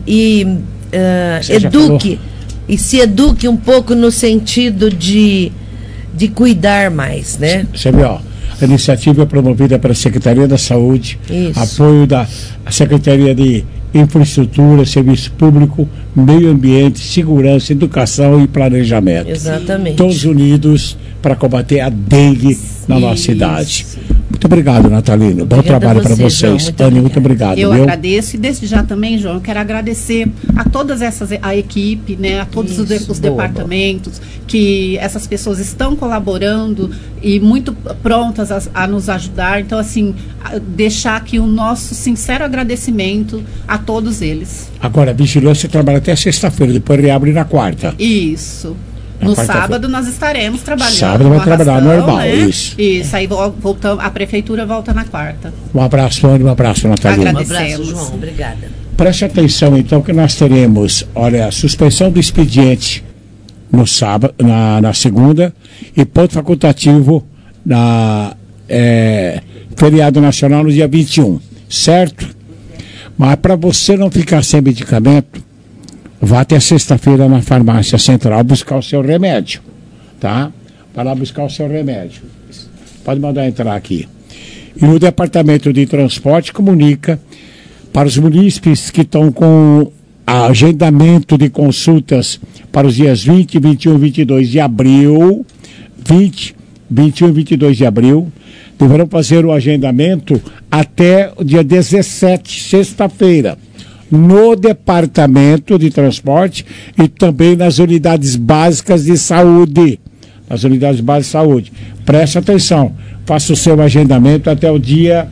eduque e se eduque um pouco no sentido de cuidar mais, né? Você viu, ó, a iniciativa é promovida pela Secretaria da Saúde, isso, apoio da Secretaria de Infraestrutura, Serviço Público, Meio Ambiente, Segurança, Educação e Planejamento. Exatamente. Todos unidos para combater a dengue na nossa cidade. Muito obrigado, Natalino. Bom trabalho para vocês. Tânia, muito obrigado. Eu agradeço, e desde já também, João, eu quero agradecer a todas a equipe, né, a todos os departamentos, que essas pessoas estão colaborando e muito prontas a nos ajudar. Então, assim, deixar aqui o nosso sincero agradecimento a todos eles. Agora, a vigilância trabalha até sexta-feira, depois reabre na quarta. Isso. No sábado nós estaremos trabalhando. Sábado vai trabalhar normal, né? Isso. Isso, aí voltamos, a prefeitura volta na quarta. Um abraço, Tânia, um abraço, Natalina. Agradecemos. Um abraço, João, obrigada. Preste atenção, então, que nós teremos, olha, a suspensão do expediente no sábado, na segunda, e ponto facultativo na feriado nacional no dia 21, certo? Mas para você não ficar sem medicamento, vá até sexta-feira na farmácia central buscar o seu remédio, tá? Vai lá buscar o seu remédio. Pode mandar entrar aqui. E o Departamento de Transporte comunica para os munícipes que estão com agendamento de consultas para os dias 20, 21 e 22 de abril, 20, 21 e 22 de abril, deverão fazer o agendamento até o dia 17, sexta-feira, no Departamento de Transporte e também nas unidades básicas de saúde. Nas unidades básicas de saúde. Preste atenção, faça o seu agendamento até o dia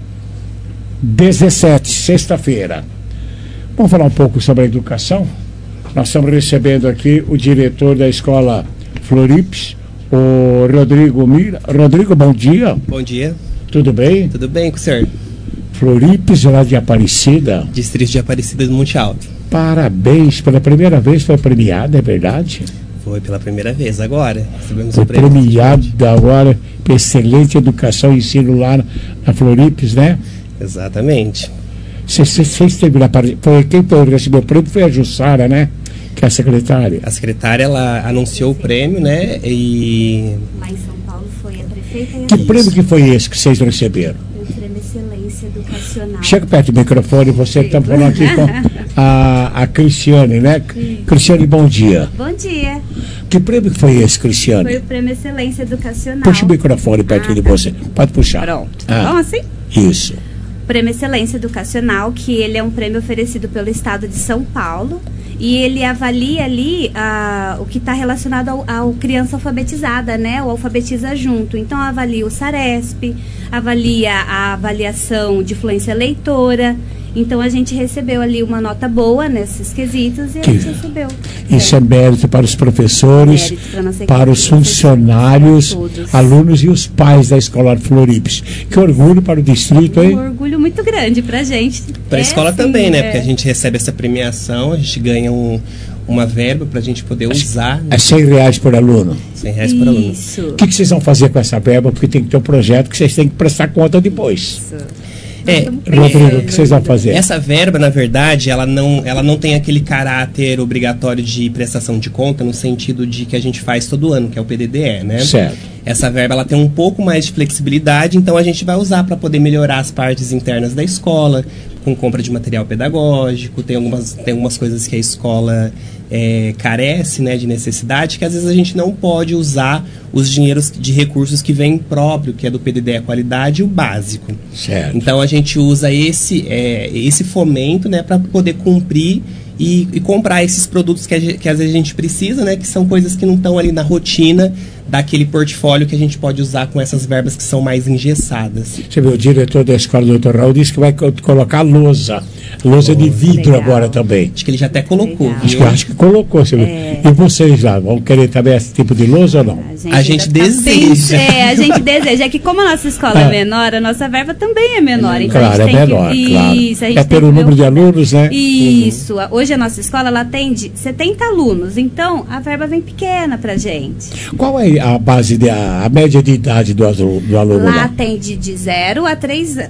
17, sexta-feira. Vamos falar um pouco sobre a educação? Nós estamos recebendo aqui o diretor da escola Floripes, o Rodrigo Mira. Rodrigo, bom dia. Bom dia. Tudo bem? Tudo bem com o senhor? Floripes, lá de Aparecida. Distrito de Aparecida do Monte Alto. Parabéns, pela primeira vez foi premiada, é verdade? Foi pela primeira vez agora. Recebemos foi premiado agora, excelente educação e ensino lá na Floripes, né? Exatamente. Você esteve lá, quem recebeu o prêmio foi a Jussara, né? Que é a secretária. A secretária, ela anunciou o prêmio, né? E lá em São Paulo foi a prefeita. Que prêmio que foi esse que vocês receberam? O prêmio Excelência Educacional. Chega perto do microfone, você está falando aqui com a Cristiane, né? Sim. Cristiane, bom dia. Bom dia. Que prêmio que foi esse, Cristiane? Foi o prêmio Excelência Educacional. Puxa o microfone perto de você. Pode puxar. Pronto. Vamos assim? Isso. Prêmio Excelência Educacional, que ele é um prêmio oferecido pelo Estado de São Paulo, e ele avalia ali o que está relacionado ao criança alfabetizada, né? O Alfabetiza Junto. Então, avalia o SARESP, avalia a avaliação de fluência leitora. Então, a gente recebeu ali uma nota boa nesses quesitos e a gente recebeu. Isso é mérito para os professores, para os funcionários, alunos e os pais da Escola Floripes. Que orgulho para o distrito, hein? Um orgulho muito grande para a gente. Para a escola também, né? Porque a gente recebe essa premiação, a gente ganha uma verba para a gente poder usar. É R$100 por aluno? R$100 por aluno. Isso. O que vocês vão fazer com essa verba? Porque tem que ter um projeto que vocês têm que prestar conta depois. Isso. Rodrigo, o que vocês vão fazer? Essa verba, na verdade, ela não tem aquele caráter obrigatório de prestação de conta, no sentido de que a gente faz todo ano, que é o PDDE, né? Certo. Essa verba, ela tem um pouco mais de flexibilidade, então a gente vai usar para poder melhorar as partes internas da escola, com compra de material pedagógico, tem algumas coisas que a escola carece, né, de necessidade, que às vezes a gente não pode usar os dinheiros de recursos que vem próprio, que é do PDD a qualidade e o básico. Certo. Então a gente usa esse fomento, né, para poder cumprir e comprar esses produtos que às vezes a gente precisa, né? Que são coisas que não estão ali na rotina daquele portfólio que a gente pode usar com essas verbas que são mais engessadas. Você viu, o diretor da escola, doutor Raul, disse que vai colocar lousa de vidro legal. Agora também. Acho que ele já até colocou. Acho que colocou. Você viu. E vocês lá, vão querer também esse tipo de lousa ou não? A gente deseja. A gente deseja. É que como a nossa escola é menor, a nossa verba também é menor. Então claro, a gente é tem menor, que... claro. Isso, é pelo número de alunos, né? Isso. Hoje a nossa escola, ela atende 70 alunos. Então, a verba vem pequena pra gente. Qual é a base, a média de idade do aluno? Lá atende de 0 a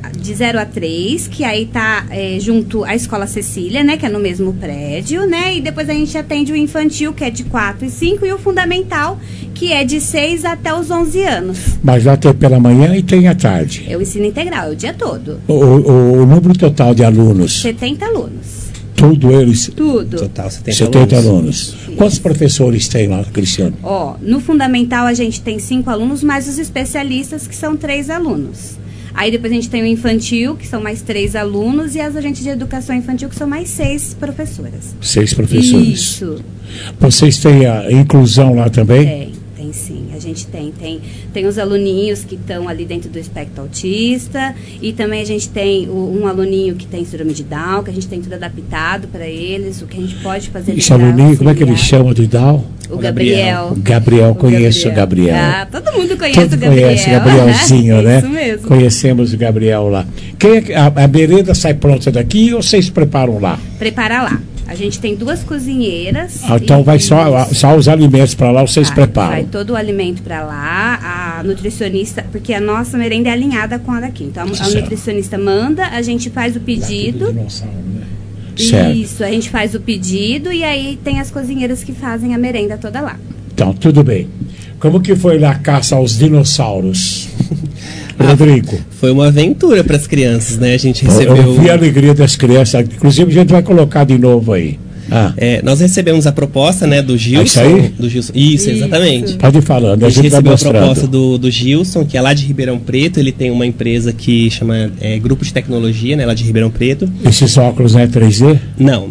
3, que aí tá junto à Escola Cecília, né? Que é no mesmo prédio, né? E depois a gente atende o infantil, que é de 4 e 5, e o fundamental, que é de 6 até os 11 anos. Mas lá tem pela manhã e tem à tarde. Eu ensino integral, o dia todo. O número total de alunos? 70 alunos. Tudo eles? Tudo. Total 70 alunos. Quantos professores tem lá, Cristiano? No fundamental a gente tem 5 alunos, mais os especialistas, que são 3 alunos. Aí depois a gente tem o infantil, que são mais 3 alunos, e as agentes de educação infantil, que são mais 6 professoras. 6 professores. Isso. Vocês têm a inclusão lá também? Tem sim. A gente tem os aluninhos que estão ali dentro do espectro autista, e também a gente tem um aluninho que tem síndrome de Down, que a gente tem tudo adaptado para eles, o que a gente pode fazer. Esse aluninho, como é que ele chama de Down? O Gabriel. Conheço o Gabriel. Ah, todo mundo conhece o Gabriel. Conhece o Gabrielzinho, né? Isso mesmo. Conhecemos o Gabriel lá. A merenda sai pronta daqui ou vocês preparam lá? Prepara lá. A gente tem 2 cozinheiras. Então vai só os alimentos para lá, vocês preparam? Vai todo o alimento para lá. A nutricionista, porque a nossa merenda é alinhada com a daqui. Então a nutricionista manda, a gente faz o pedido. Certo. Isso, a gente faz o pedido e aí tem as cozinheiras que fazem a merenda toda lá. Então, tudo bem. Como que foi lá a caça aos dinossauros? Rodrigo. Foi uma aventura para as crianças, né? A gente recebeu... Eu vi a alegria das crianças. Inclusive, a gente vai colocar de novo aí. Nós recebemos a proposta, né, do Gilson. Isso aí? Do Gilson. Isso, exatamente. Pode ir falando. A gente recebeu a proposta do Gilson, que é lá de Ribeirão Preto. Ele tem uma empresa que chama Grupo de Tecnologia, né, lá de Ribeirão Preto. Esses óculos é 3D? Não.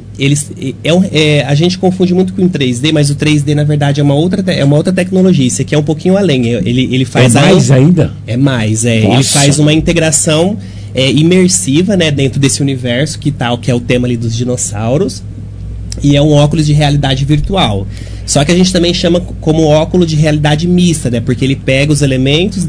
A gente confunde muito com o 3D, mas o 3D, na verdade, é uma outra tecnologia. Isso aqui é um pouquinho além. Ele faz mais ainda? É mais, Ele faz uma integração imersiva, né, dentro desse universo que é o tema ali dos dinossauros. E é um óculos de realidade virtual. Só que a gente também chama como óculos de realidade mista, né? Porque ele pega os elementos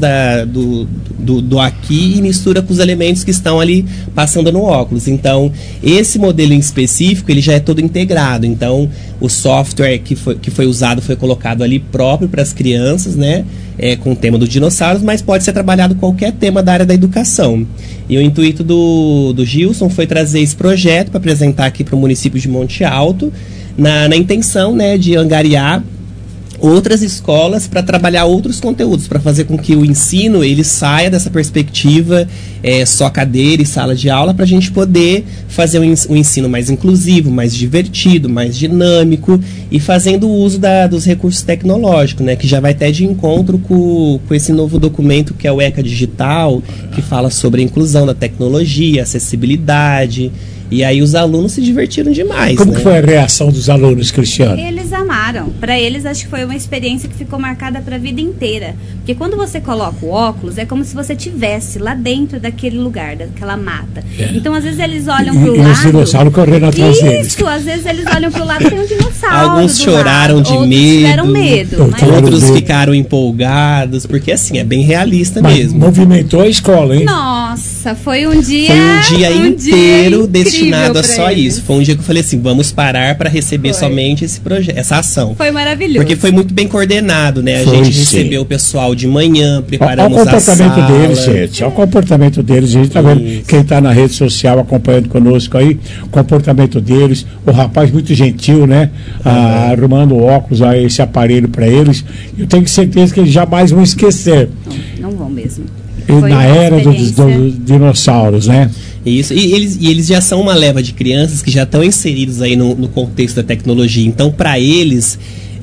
do aqui e mistura com os elementos que estão ali passando no óculos. Então, esse modelo em específico, ele já é todo integrado. Então, o software que foi usado foi colocado ali próprio para as crianças, né? Com o tema dos dinossauros, mas pode ser trabalhado qualquer tema da área da educação. E o intuito do Gilson foi trazer esse projeto para apresentar aqui para o município de Monte Alto, na intenção, né, de angariar outras escolas para trabalhar outros conteúdos, para fazer com que o ensino ele saia dessa perspectiva só cadeira e sala de aula, para a gente poder fazer um ensino mais inclusivo, mais divertido, mais dinâmico e fazendo uso dos recursos tecnológicos, né, que já vai até de encontro com esse novo documento que é o ECA Digital, que fala sobre a inclusão da tecnologia, acessibilidade. E aí os alunos se divertiram demais. Como que foi a reação dos alunos, Cristiano? Eles amaram. Para eles, acho que foi uma experiência que ficou marcada para a vida inteira. Porque quando você coloca o óculos, é como se você estivesse lá dentro daquele lugar, daquela mata. Então, às vezes, eles olham pro lado... E os dinossauros correndo atrás deles. Isso, às vezes eles olham pro lado e tem um dinossauro. Alguns choraram de outros medo. Tiveram medo. Outros ficaram empolgados, porque assim, é bem realista mesmo. Movimentou a escola, hein? Nossa, foi um dia... Foi um dia inteiro destinado a só isso. Foi um dia que eu falei assim, vamos parar para receber somente esse projeto, essa ação. Foi maravilhoso. Porque foi muito bem coordenado, né? A gente recebeu o pessoal de manhã, preparamos a sala. Olha o comportamento deles, gente. Olha o comportamento deles. A gente tá vendo quem está na rede social acompanhando conosco aí, o comportamento deles. O rapaz muito gentil, né? Arrumando óculos, esse aparelho para eles. Eu tenho certeza que eles jamais vão esquecer. Não vão mesmo. Na era dos dinossauros, né? Isso, e eles já são uma leva de crianças que já estão inseridos aí no contexto da tecnologia. Então, para eles,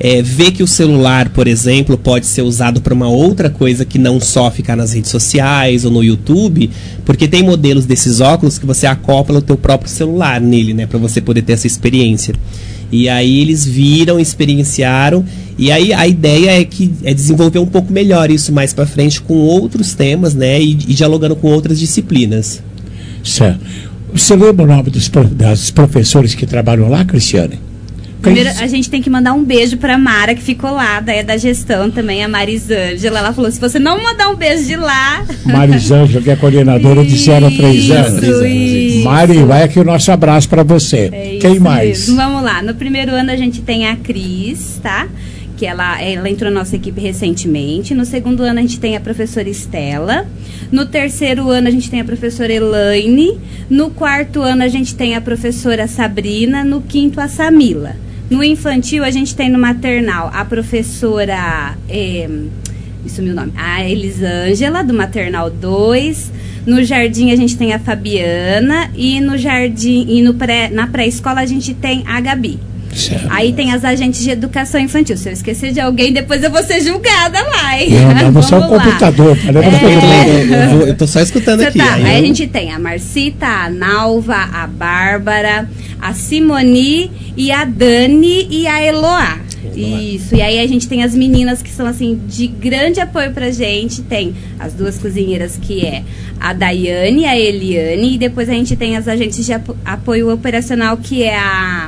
ver que o celular, por exemplo, pode ser usado para uma outra coisa que não só ficar nas redes sociais ou no YouTube, porque tem modelos desses óculos que você acopla o teu próprio celular nele, né, para você poder ter essa experiência. E aí eles viram, experienciaram, e aí a ideia é desenvolver um pouco melhor isso mais para frente com outros temas, né, e dialogando com outras disciplinas. Certo. Você lembra o nome das professores que trabalham lá, Cristiane? Primeiro, a gente tem que mandar um beijo pra Mara, que ficou lá, da gestão também, a Marisângela. Ela falou, se você não mandar um beijo de lá... Marisângela, que é coordenadora de 0 a 3 anos. Isso. Mari, vai aqui o nosso abraço pra você. Quem mais? Mesmo. Vamos lá, no primeiro ano a gente tem a Cris, tá? Que ela entrou na nossa equipe recentemente. No segundo ano a gente tem a professora Estela. No terceiro ano a gente tem a professora Elaine. No quarto ano a gente tem a professora Sabrina. No quinto a Samila. No infantil a gente tem no maternal a professora... me sumiu o nome. A Elisângela, do maternal 2. No jardim a gente tem a Fabiana. E no jardim na pré-escola a gente tem a Gabi. Certo. Aí tem as agentes de educação infantil. Se eu esquecer de alguém, depois eu vou ser julgada lá, hein? Não, você é o computador. Eu tô só escutando aqui. Tá. Aí a gente tem a Marcita, a Nalva, a Bárbara, a Simoni e a Dani e a Eloá. Isso, e aí a gente tem as meninas que são assim de grande apoio pra gente. Tem as duas cozinheiras, que é a Daiane e a Eliane. E depois a gente tem as agentes de apoio operacional, que é a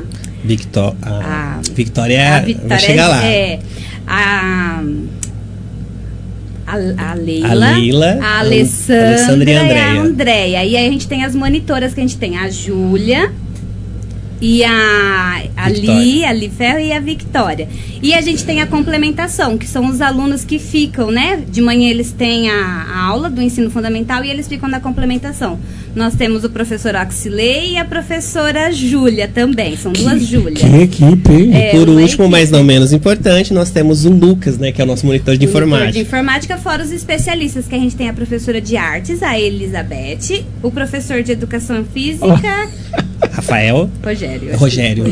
Vitória vai chegar lá. A Leila, a Alessandra e a Andréia. E aí a gente tem as monitoras, que a gente tem a Júlia e a Li Ferro e a Victória. E a gente tem a complementação, que são os alunos que ficam, né? De manhã eles têm a aula do ensino fundamental e eles ficam na complementação. Nós temos o professor Oxilei e a professora Júlia também. São duas Júlias. Que equipe! E por último, mas não menos importante, nós temos o Lucas, né? Que é o nosso monitor de informática. De informática, fora os especialistas, que a gente tem a professora de artes, a Elizabeth, o professor de educação física... Rafael. Rogério.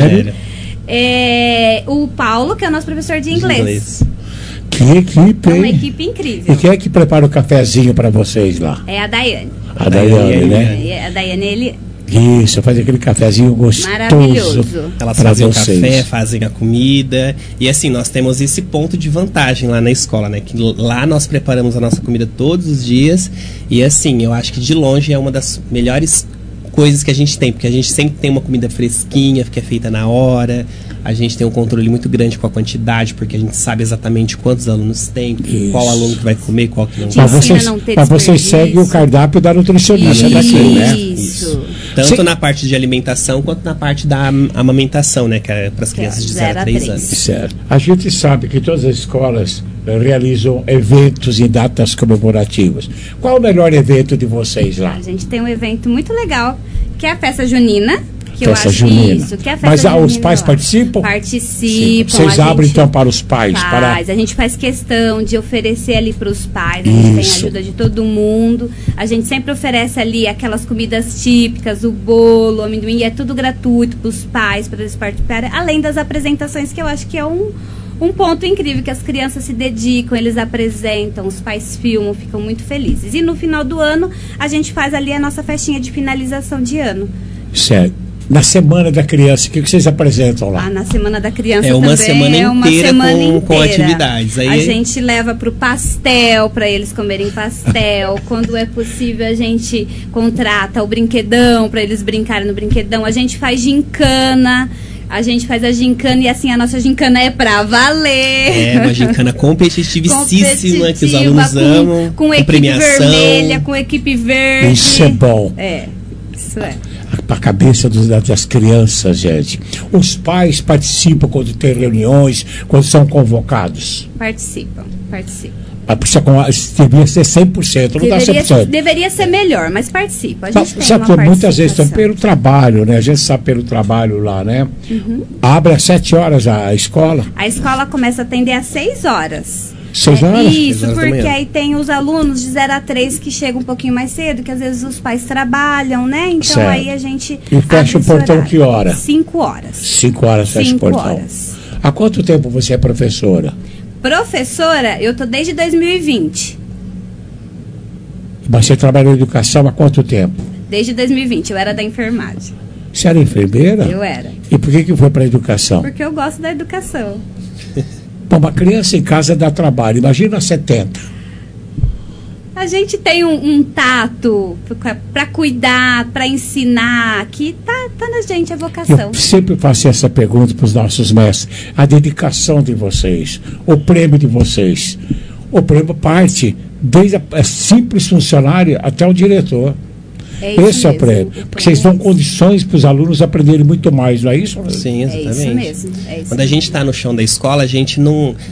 O Paulo, que é o nosso professor de inglês. Que equipe, hein? É uma equipe incrível. E quem é que prepara o cafezinho para vocês lá? É a Daiane. A Daiane, né? A Daiane, ele... Isso, faz aquele cafezinho gostoso. Maravilhoso. Elas fazem o café, fazem a comida. E assim, nós temos esse ponto de vantagem lá na escola, né? Que lá nós preparamos a nossa comida todos os dias. E assim, eu acho que de longe é uma das melhores coisas que a gente tem, porque a gente sempre tem uma comida fresquinha, que é feita na hora. A gente tem um controle muito grande com a quantidade, porque a gente sabe exatamente quantos alunos tem, qual aluno que vai comer, qual que não vai. Mas vocês seguem o cardápio da nutricionista daqui, né? Isso. Tanto na parte de alimentação, quanto na parte da amamentação, né? Que é para as crianças de 0 a 3 anos. Certo. A gente sabe que todas as escolas realizam eventos em datas comemorativas. Qual o melhor evento de vocês lá? A gente tem um evento muito legal, que é a festa junina. Que festa eu acho junina. Isso, que é a festa Mas junina os pais lá. Participam? Participam. Vocês abrem então para os pais? A gente faz questão de oferecer ali para os pais. A gente tem a ajuda de todo mundo. A gente sempre oferece ali aquelas comidas típicas, o bolo, o amendoim. E é tudo gratuito para os pais, para eles participarem. Além das apresentações, que eu acho que é um ponto incrível, que as crianças se dedicam, eles apresentam, os pais filmam, ficam muito felizes. E no final do ano, a gente faz ali a nossa festinha de finalização de ano. Certo. Na Semana da Criança, o que vocês apresentam lá? Na Semana da Criança é uma também semana inteira com atividades. Aí... A gente leva para o pastel, para eles comerem pastel. Quando é possível, a gente contrata o brinquedão, para eles brincarem no brinquedão. A gente faz gincana. A gente faz a gincana e assim, a nossa gincana é pra valer. É, uma gincana competitivíssima, que os alunos amam. Com equipe premiação. Vermelha, com equipe verde. Isso é bom. Isso é. Para a cabeça das crianças, gente. Os pais participam quando tem reuniões, quando são convocados? Participam. Devia ser 100%, não dá 100%. Deveria ser melhor, mas participa. A gente tem sabe que muitas vezes também pelo trabalho, né? A gente sabe pelo trabalho lá, né? Abre às 7 horas a escola? A escola começa a atender às 6 horas. 6 horas? Isso, porque aí tem os alunos de 0 a 3 que chegam um pouquinho mais cedo, que às vezes os pais trabalham, né? Então certo. Aí a gente... E fecha o portão que hora? 5 horas. 5 horas fecha o portão. Há quanto tempo você é professora? Professora, eu tô desde 2020. Mas você trabalha em educação há quanto tempo? Desde 2020, eu era da enfermagem. Você era enfermeira? Eu era. E por que foi para a educação? Porque eu gosto da educação. Bom, uma criança em casa dá trabalho, imagina 70. A gente tem um tato para cuidar, para ensinar, que tá na gente, a vocação. Eu sempre faço essa pergunta para os nossos mestres. A dedicação de vocês, o prêmio de vocês. O prêmio parte desde a simples funcionário até o diretor. Esse é o prêmio. Porque vocês dão condições para os alunos aprenderem muito mais, não é isso? Sim, exatamente. É isso mesmo. Quando a gente está no chão da escola, a gente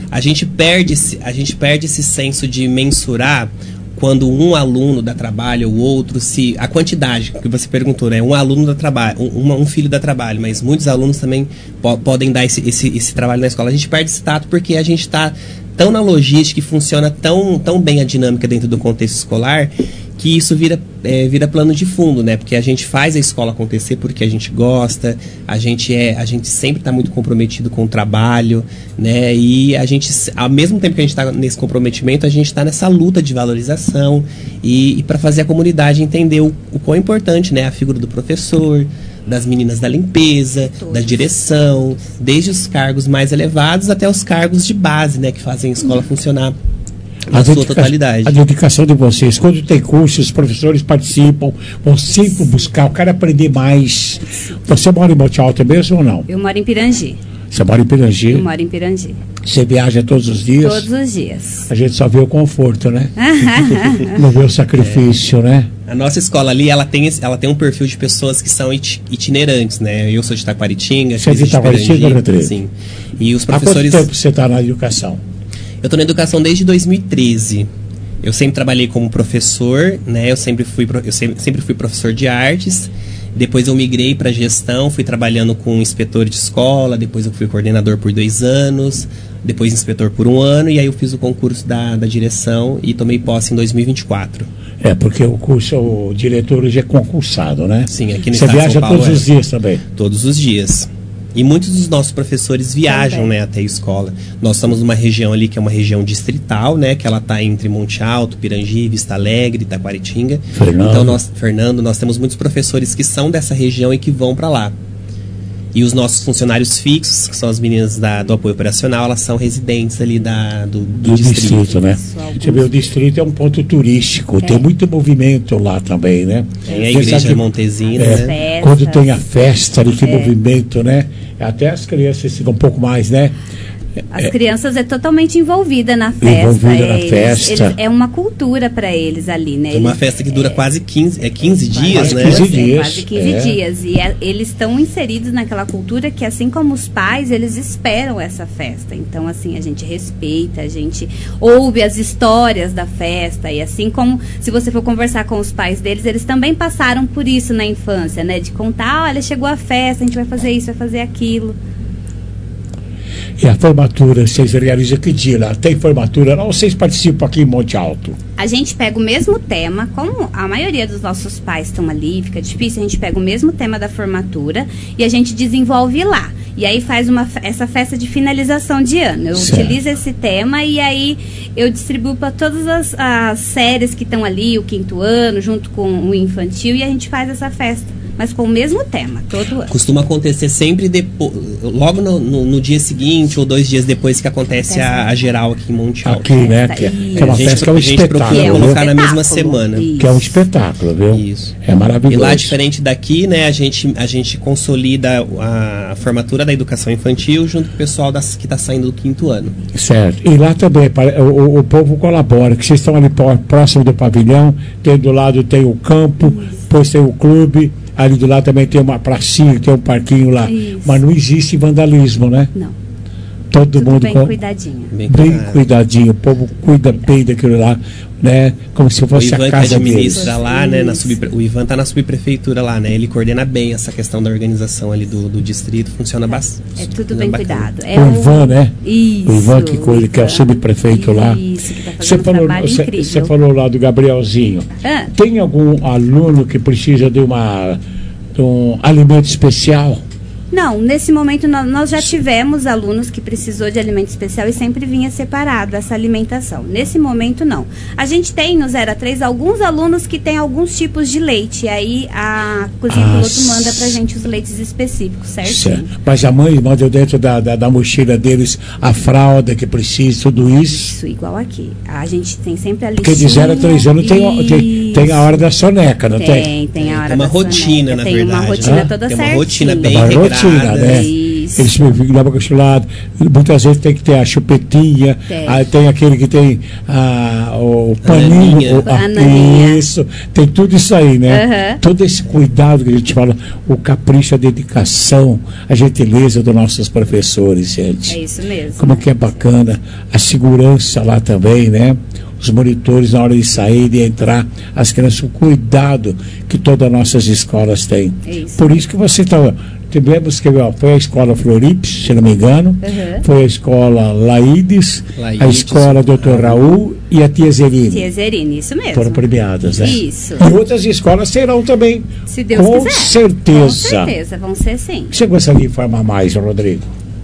perde esse senso de mensurar quando um aluno dá trabalho, o outro, se a quantidade que você perguntou, né? Um aluno dá trabalho, um filho dá trabalho, mas muitos alunos também podem dar esse trabalho na escola. A gente perde esse tato porque a gente está tão na logística e funciona tão bem a dinâmica dentro do contexto escolar, que isso vira plano de fundo, né? Porque a gente faz a escola acontecer porque a gente gosta, a gente sempre está muito comprometido com o trabalho, né? E a gente, ao mesmo tempo que a gente está nesse comprometimento, a gente está nessa luta de valorização e para fazer a comunidade entender o quão importante, né? A figura do professor, das meninas da limpeza, da direção, desde os cargos mais elevados até os cargos de base, né? Que fazem a escola funcionar na sua totalidade. A dedicação de vocês, quando tem curso, os professores participam, vão sempre buscar, o cara aprender mais. Você mora em Monte Alto mesmo ou não? Eu moro em Pirangi. Você mora em Pirangi? Eu moro em Pirangi. Você viaja todos os dias? Todos os dias. A gente só vê o conforto, né? Não vê o sacrifício, né? A nossa escola ali, ela tem um perfil de pessoas que são itinerantes, né? Eu sou de Taquaritinga. Você é de Taquaritinga, Rodrigo? Sim. E os professores... Há quanto tempo você está na educação? Eu estou na educação desde 2013. Eu sempre trabalhei como professor, né? Eu sempre fui professor de artes. Depois eu migrei para gestão, fui trabalhando com inspetor de escola. Depois eu fui coordenador por 2 anos. Depois inspetor por 1 ano. E aí eu fiz o concurso da direção e tomei posse em 2024. Porque o diretor hoje é concursado, né? Sim, aqui no Você estado de viaja São Paulo, todos os dias também? Todos os dias. E muitos dos nossos professores viajam, né, até a escola. Nós estamos numa região ali que é uma região distrital, né, que ela está entre Monte Alto, Pirangi, Vista Alegre, Taquaritinga. Então nós temos muitos professores que são dessa região e que vão para lá. E os nossos funcionários fixos, que são as meninas do apoio operacional, elas são residentes ali do distrito, né? Você vê, o distrito é um ponto turístico, tem muito movimento lá também, né? Tem a igreja Montesina, né? Quando tem a festa ali, tem movimento, né? Até as crianças ficam um pouco mais, né? As crianças é totalmente envolvida na festa. É uma cultura para eles ali, né? É uma festa que dura quase 15 dias, né? 15 dias. Quase 15 dias. E eles estão inseridos naquela cultura que, assim como os pais, eles esperam essa festa. Então, assim, a gente respeita, a gente ouve as histórias da festa. E assim como, se você for conversar com os pais deles, eles também passaram por isso na infância, né? De contar, olha, chegou a festa, a gente vai fazer isso, vai fazer aquilo. E a formatura, vocês realizam que dia lá? Tem formatura lá ou vocês participam aqui em Monte Alto? A gente pega o mesmo tema, como a maioria dos nossos pais estão ali, fica difícil, a gente pega o mesmo tema da formatura e a gente desenvolve lá. E aí faz essa festa de finalização de ano. Eu utilizo esse tema e aí eu distribuo para todas as séries que estão ali, o 5º ano, junto com o infantil, e a gente faz essa festa. Mas com o mesmo tema, todo ano. Costuma acontecer sempre logo no dia seguinte ou 2 dias depois que acontece a geral aqui em Monte Alto. Aqui, né? Que é uma festa que é um espetáculo. A gente procura colocar na mesma semana. Isso. Que é um espetáculo, viu? Isso. É maravilhoso. E lá, diferente daqui, né? A gente consolida a formatura da educação infantil junto com o pessoal que está saindo do 5º ano. Certo. E lá também, o povo colabora, que vocês estão ali próximo do pavilhão, do lado tem o campo, depois tem o clube. Ali do lado também tem uma pracinha, tem um parquinho lá. Isso. Mas não existe vandalismo, né? Não. Todo mundo bem cuidadinho. Bem cuidadinho. O povo cuida bem daquilo lá, né? Como se fosse a casa deles. O Ivan que administra lá, né? O Ivan está na subprefeitura lá, né? Ele coordena bem essa questão da organização ali do distrito. Funciona bastante. É tudo bem cuidado. O Ivan, né? Isso. O Ivan que é o subprefeito lá. Isso, que está fazendo um trabalho incrível. Você falou lá do Gabrielzinho. Tem algum aluno que precisa de um alimento especial? Não, nesse momento nós já tivemos alunos que precisou de alimento especial e sempre vinha separado essa alimentação. Nesse momento, não. A gente tem no 0 a 3 alguns alunos que têm alguns tipos de leite. E aí a cozinha piloto manda pra gente os leites específicos, certo? Mas a mãe manda dentro da mochila deles a fralda que precisa, tudo isso? Isso, igual aqui. A gente tem sempre a listinha. Porque de 0 a 3 anos tem a hora da soneca, não tem? Tem a hora da soneca. Tem uma rotina, na verdade. Tem uma rotina toda certinha. Tem uma rotina bem regrada. Né? Eles ficam com o lado. Muitas vezes tem que ter a chupetinha, tem aquele que tem o paninho, isso, tem tudo isso aí, né? Todo esse cuidado que a gente fala, o capricho, a dedicação, a gentileza dos nossos professores, gente. É isso mesmo. Como que é bacana a segurança lá também, né? Os monitores na hora de sair, de entrar, as crianças, o cuidado que todas as nossas escolas têm. Por isso que você está... Tivemos que foi a escola Florips, se não me engano, foi a escola Laides, a escola Dr. Raul e a Tia Zerine. Tia Zerine, isso mesmo. Foram premiadas, né? Isso. E outras escolas serão também. Se Deus quiser. Com certeza, vão ser sim. Você gostaria de informar mais, Rodrigo?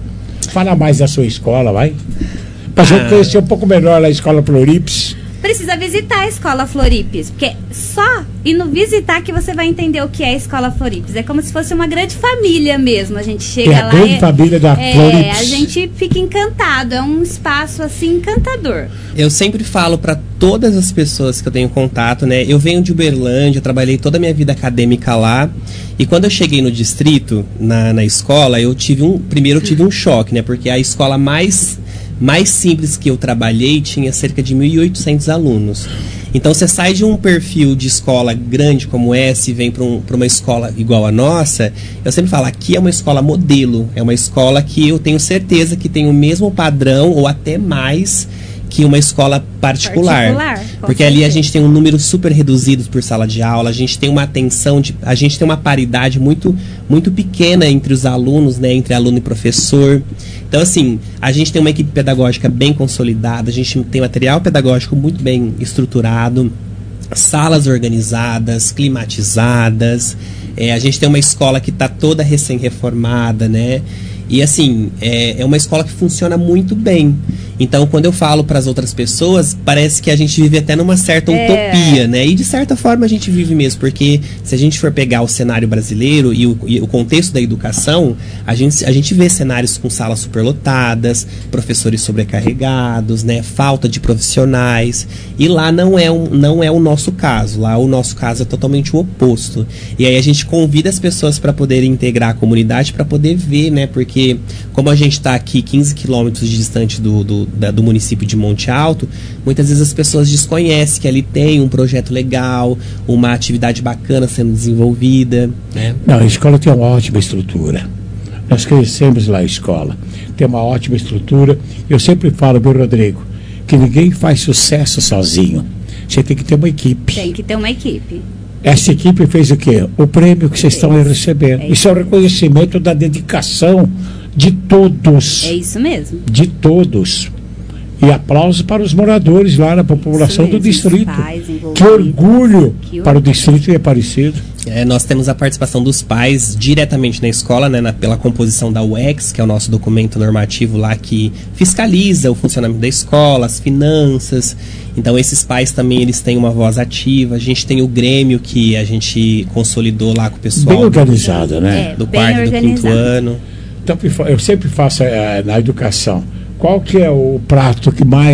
Fala mais da sua escola, vai. Para a gente conhecer um pouco melhor a escola Florips. Precisa visitar a escola Floripes, porque só indo visitar que você vai entender o que é a escola Floripes. É como se fosse uma grande família mesmo. A gente chega lá a grande família da Floripes. A gente fica encantado. É um espaço assim encantador. Eu sempre falo para todas as pessoas que eu tenho contato, né? Eu venho de Uberlândia, trabalhei toda a minha vida acadêmica lá. E quando eu cheguei no distrito, na escola, eu tive um choque, né? Porque a escola mais simples que eu trabalhei tinha cerca de 1.800 alunos. Então você sai de um perfil de escola grande como essa e vem para uma escola igual a nossa. Eu sempre falo, aqui é uma escola modelo, é uma escola que eu tenho certeza que tem o mesmo padrão ou até mais que uma escola particular. Porque ali a gente tem um número super reduzido por sala de aula, a gente tem uma atenção, a gente tem uma paridade muito, muito pequena entre os alunos, né, entre aluno e professor. Então, assim, a gente tem uma equipe pedagógica bem consolidada, a gente tem material pedagógico muito bem estruturado, salas organizadas, climatizadas, a gente tem uma escola que está toda recém-reformada, né? E assim, é uma escola que funciona muito bem. Então, quando eu falo para as outras pessoas, parece que a gente vive até numa certa utopia, né? E de certa forma a gente vive mesmo, porque se a gente for pegar o cenário brasileiro e o contexto da educação, a gente vê cenários com salas superlotadas, professores sobrecarregados, né? Falta de profissionais. E lá não é o nosso caso. Lá o nosso caso é totalmente o oposto. E aí a gente convida as pessoas para poderem integrar a comunidade, para poder ver, né? Porque como a gente está aqui 15 quilômetros distante do município de Monte Alto, muitas vezes as pessoas desconhecem que ali tem um projeto legal, uma atividade bacana sendo desenvolvida, né? Não, a escola tem uma ótima estrutura. Nós conhecemos lá a escola. Tem uma ótima estrutura. Eu sempre falo, meu Rodrigo, que ninguém faz sucesso sozinho. Você tem que ter uma equipe. Tem que ter uma equipe. Essa equipe fez o quê? O prêmio que vocês estão recebendo. Isso é o reconhecimento da dedicação de todos. É isso mesmo. De todos. E aplausos para os moradores lá, na população do distrito. Que orgulho para o distrito de Aparecido. Nós temos a participação dos pais diretamente na escola, né, pela composição da UEX, que é o nosso documento normativo lá que fiscaliza o funcionamento da escola, as finanças. Então esses pais também eles têm uma voz ativa. A gente tem o Grêmio que a gente consolidou lá com o pessoal. Bem organizado, né? Do quarto e do quinto ano. Então eu sempre faço na educação. Qual que é o prato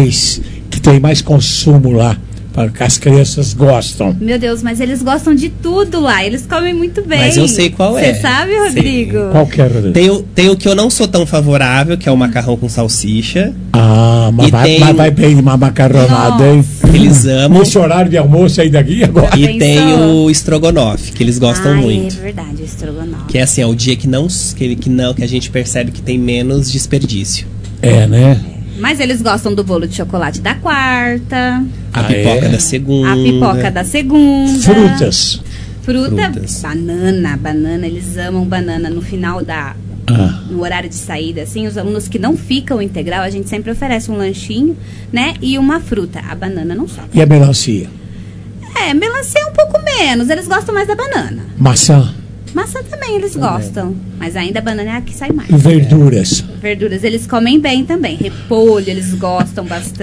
que tem mais consumo lá? Para que as crianças gostam. Meu Deus, mas eles gostam de tudo lá. Eles comem muito bem. Mas eu sei qual é. Você sabe, Rodrigo? Sim. Qual que é, Rodrigo? Tem o que eu não sou tão favorável, que é o macarrão com salsicha. Mas vai bem uma macarronada, hein? Eles amam. Nesse horário de almoço aí daqui agora. E tem o estrogonofe, que eles gostam muito. É verdade, o estrogonofe. Que é assim, é o dia que a gente percebe que tem menos desperdício. É, né? Mas eles gostam do bolo de chocolate da quarta. A pipoca da segunda. A pipoca da segunda. Frutas. Frutas. Banana. Eles amam banana no final no horário de saída, assim, os alunos que não ficam integral, a gente sempre oferece um lanchinho, né? E uma fruta. A banana não sabe. E a melancia? Melancia é um pouco menos. Eles gostam mais da banana. Maçã? Maçã também eles gostam, mas ainda a banana é a que sai mais. E verduras? Verduras eles comem bem também. Repolho eles gostam bastante.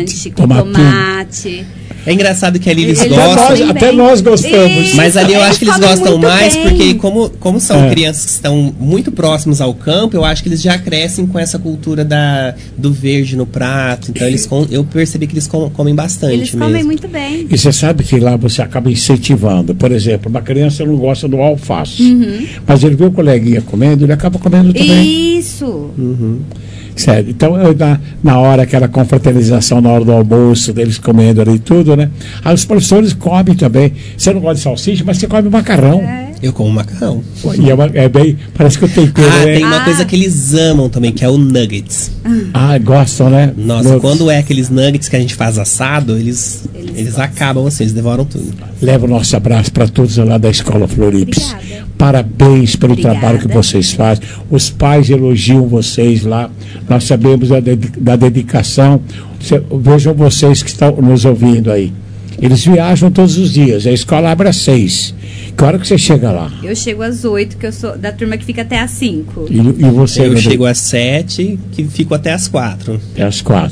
Tomate. É engraçado que ali eles gostam. Até nós gostamos. Isso, mas ali eu acho que eles gostam mais bem. porque como são crianças que estão muito próximos ao campo, eu acho que eles já crescem com essa cultura do verde no prato. Então eu percebi que eles comem bastante eles mesmo. Comem muito bem. E você sabe que lá você acaba incentivando. Por exemplo, uma criança não gosta do alface. Mas ele vê o coleguinha comendo, ele acaba comendo também. Isso. Sério. Então, na hora, aquela confraternização, na hora do almoço, deles comendo ali tudo, né? Aí os professores comem também. Você não gosta de salsicha, mas você come macarrão. Eu como macarrão. E é bem, parece que eu tenho tem uma coisa que eles amam também, que é o nuggets. Gostam, né? Nossa, quando é aqueles nuggets que a gente faz assado, eles acabam assim, eles devoram tudo. Levo o nosso abraço para todos lá da Escola Floripes. Parabéns pelo trabalho que vocês fazem. Os pais elogiam vocês lá. Nós sabemos da dedicação. Vejam vocês que estão nos ouvindo aí. Eles viajam todos os dias. A escola abre às 6. Que hora que você chega lá? Eu chego às 8, que eu sou da turma que fica até às 5. E você? Eu chego às 7, que fico até às 4. Até às 4.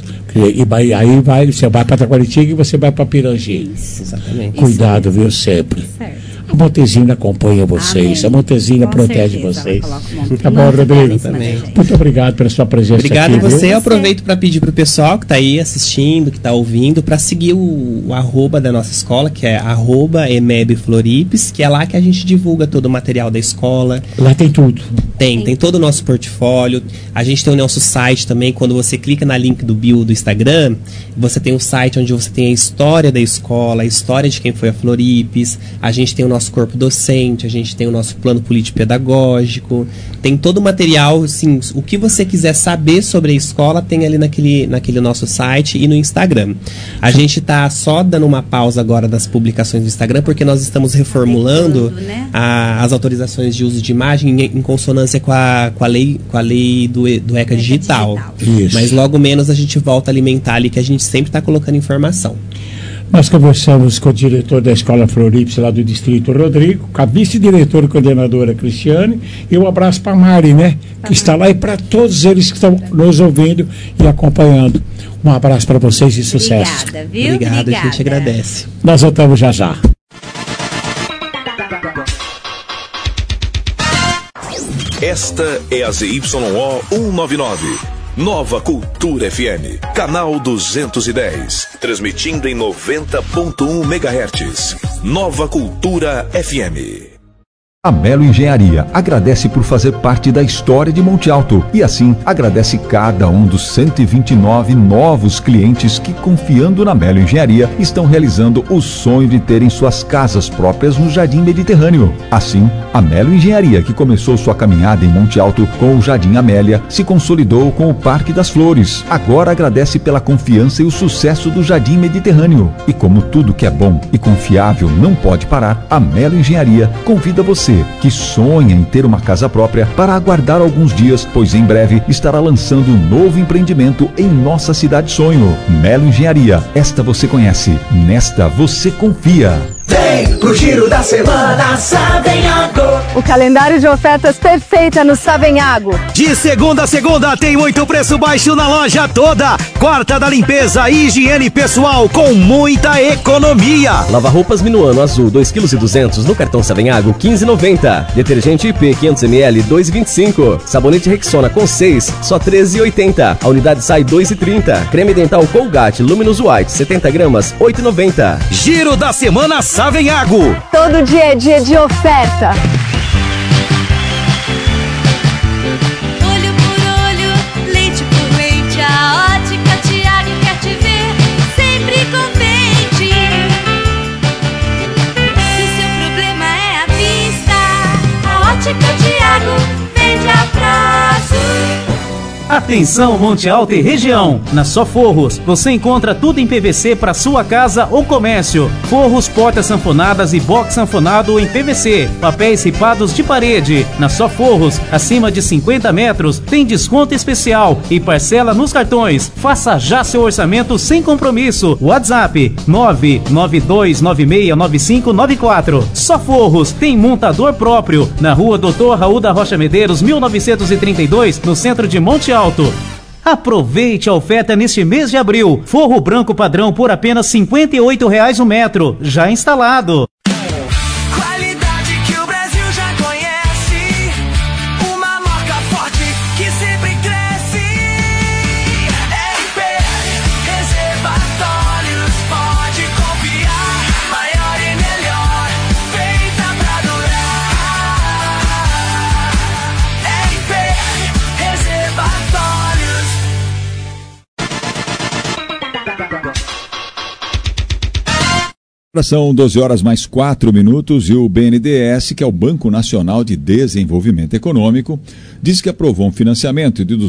Aí você vai para Taquaritinga e você vai para Pirangi. Isso. Exatamente. Cuidado, viu, sempre. Certo. A Montezina acompanha vocês. Amém. A Montezina protege vocês. Tá bom, Rodrigo? Muito obrigado pela sua presença. Obrigado aqui, a você. Viu? Eu aproveito para pedir para o pessoal que está aí assistindo, que está ouvindo, para seguir o arroba da nossa escola, que é @emebfloripes, que é lá que a gente divulga todo o material da escola. Lá tem tudo. Tem todo o nosso portfólio. A gente tem o nosso site também. Quando você clica na link do bio do Instagram, você tem um site onde você tem a história da escola, a história de quem foi a Floripes. A gente tem o nosso corpo docente, a gente tem o nosso plano político-pedagógico, tem todo o material, assim, o que você quiser saber sobre a escola tem ali naquele nosso site e no Instagram. A gente está só dando uma pausa agora das publicações do Instagram, porque nós estamos reformulando as autorizações de uso de imagem em consonância com a lei do ECA Digital. Isso. Mas logo menos a gente volta a alimentar ali, que a gente sempre está colocando informação. Nós conversamos com o diretor da Escola Floripes lá do Distrito, Rodrigo, com a vice-diretora e coordenadora Cristiane, e um abraço para a Mari, né? Que está lá, e para todos eles que estão nos ouvindo e acompanhando. Um abraço para vocês e sucesso. Obrigada, viu? Obrigado, a gente agradece. Nós voltamos já já. Esta é a ZYO 199. Nova Cultura FM, canal 210, transmitindo em 90.1 MHz. Nova Cultura FM. A Melo Engenharia agradece por fazer parte da história de Monte Alto e assim agradece cada um dos 129 novos clientes que, confiando na Melo Engenharia, estão realizando o sonho de terem suas casas próprias no Jardim Mediterrâneo. Assim, a Melo Engenharia, que começou sua caminhada em Monte Alto com o Jardim Amélia, se consolidou com o Parque das Flores. Agora agradece pela confiança e o sucesso do Jardim Mediterrâneo. E como tudo que é bom e confiável não pode parar, a Melo Engenharia convida você que sonha em ter uma casa própria para aguardar alguns dias, pois em breve estará lançando um novo empreendimento em nossa cidade sonho. Melo Engenharia, esta você conhece, nesta você confia. Vem pro Giro da Semana Savenhago. O calendário de ofertas perfeita no Savenhago. De segunda a segunda tem muito preço baixo na loja toda. Quarta da limpeza e higiene pessoal com muita economia. Lava roupas Minuano azul 2,2 kg no cartão Savenhago 15,90. Detergente IP 500 ml 2,25. Sabonete Rexona com 6 só 13,80. A unidade sai 2,30. Creme dental Colgate Luminous White 70 gramas 8,90. Giro da Semana Savenhago. Todo dia é dia de oferta. Olho por olho, leite por leite, a Ótica Tiago quer te ver sempre contente. Se o seu problema é a vista, a Ótica Tiago vende a prazo. Atenção Monte Alto e região, na Só Forros você encontra tudo em PVC para sua casa ou comércio. Forros, portas sanfonadas e box sanfonado em PVC, papéis ripados de parede. Na Só Forros, acima de 50 metros, tem desconto especial e parcela nos cartões. Faça já seu orçamento sem compromisso. WhatsApp 992969594. Só Forros tem montador próprio, na rua Doutor Raul da Rocha Medeiros, 1932, no centro de Monte Alto. Aproveite a oferta neste mês de abril. Forro branco padrão por apenas R$ 58,00 o metro, já instalado. Qualidade que o Brasil já conhece, uma marca forte que sempre cresce. RP Reservatórios, pode confiar, maior e melhor, feita pra durar. RP Reservatórios. São 12 horas mais 4 minutos e o BNDES, que é o Banco Nacional de Desenvolvimento Econômico, diz que aprovou um financiamento de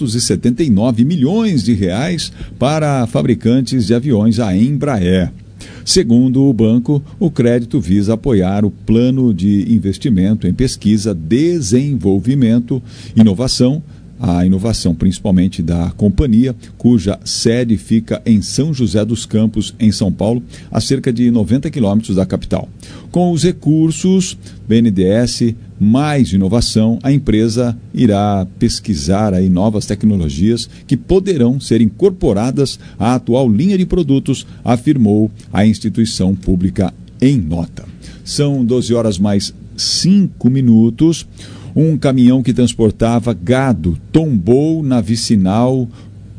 279 milhões de reais para fabricantes de aviões, a Embraer. Segundo o banco, o crédito visa apoiar o plano de investimento em pesquisa, desenvolvimento, inovação, a inovação principalmente da companhia, cuja sede fica em São José dos Campos, em São Paulo, a cerca de 90 quilômetros da capital. Com os recursos BNDES mais inovação, a empresa irá pesquisar aí novas tecnologias que poderão ser incorporadas à atual linha de produtos, afirmou a instituição pública em nota. São 12 horas mais 5 minutos. Um caminhão que transportava gado tombou na vicinal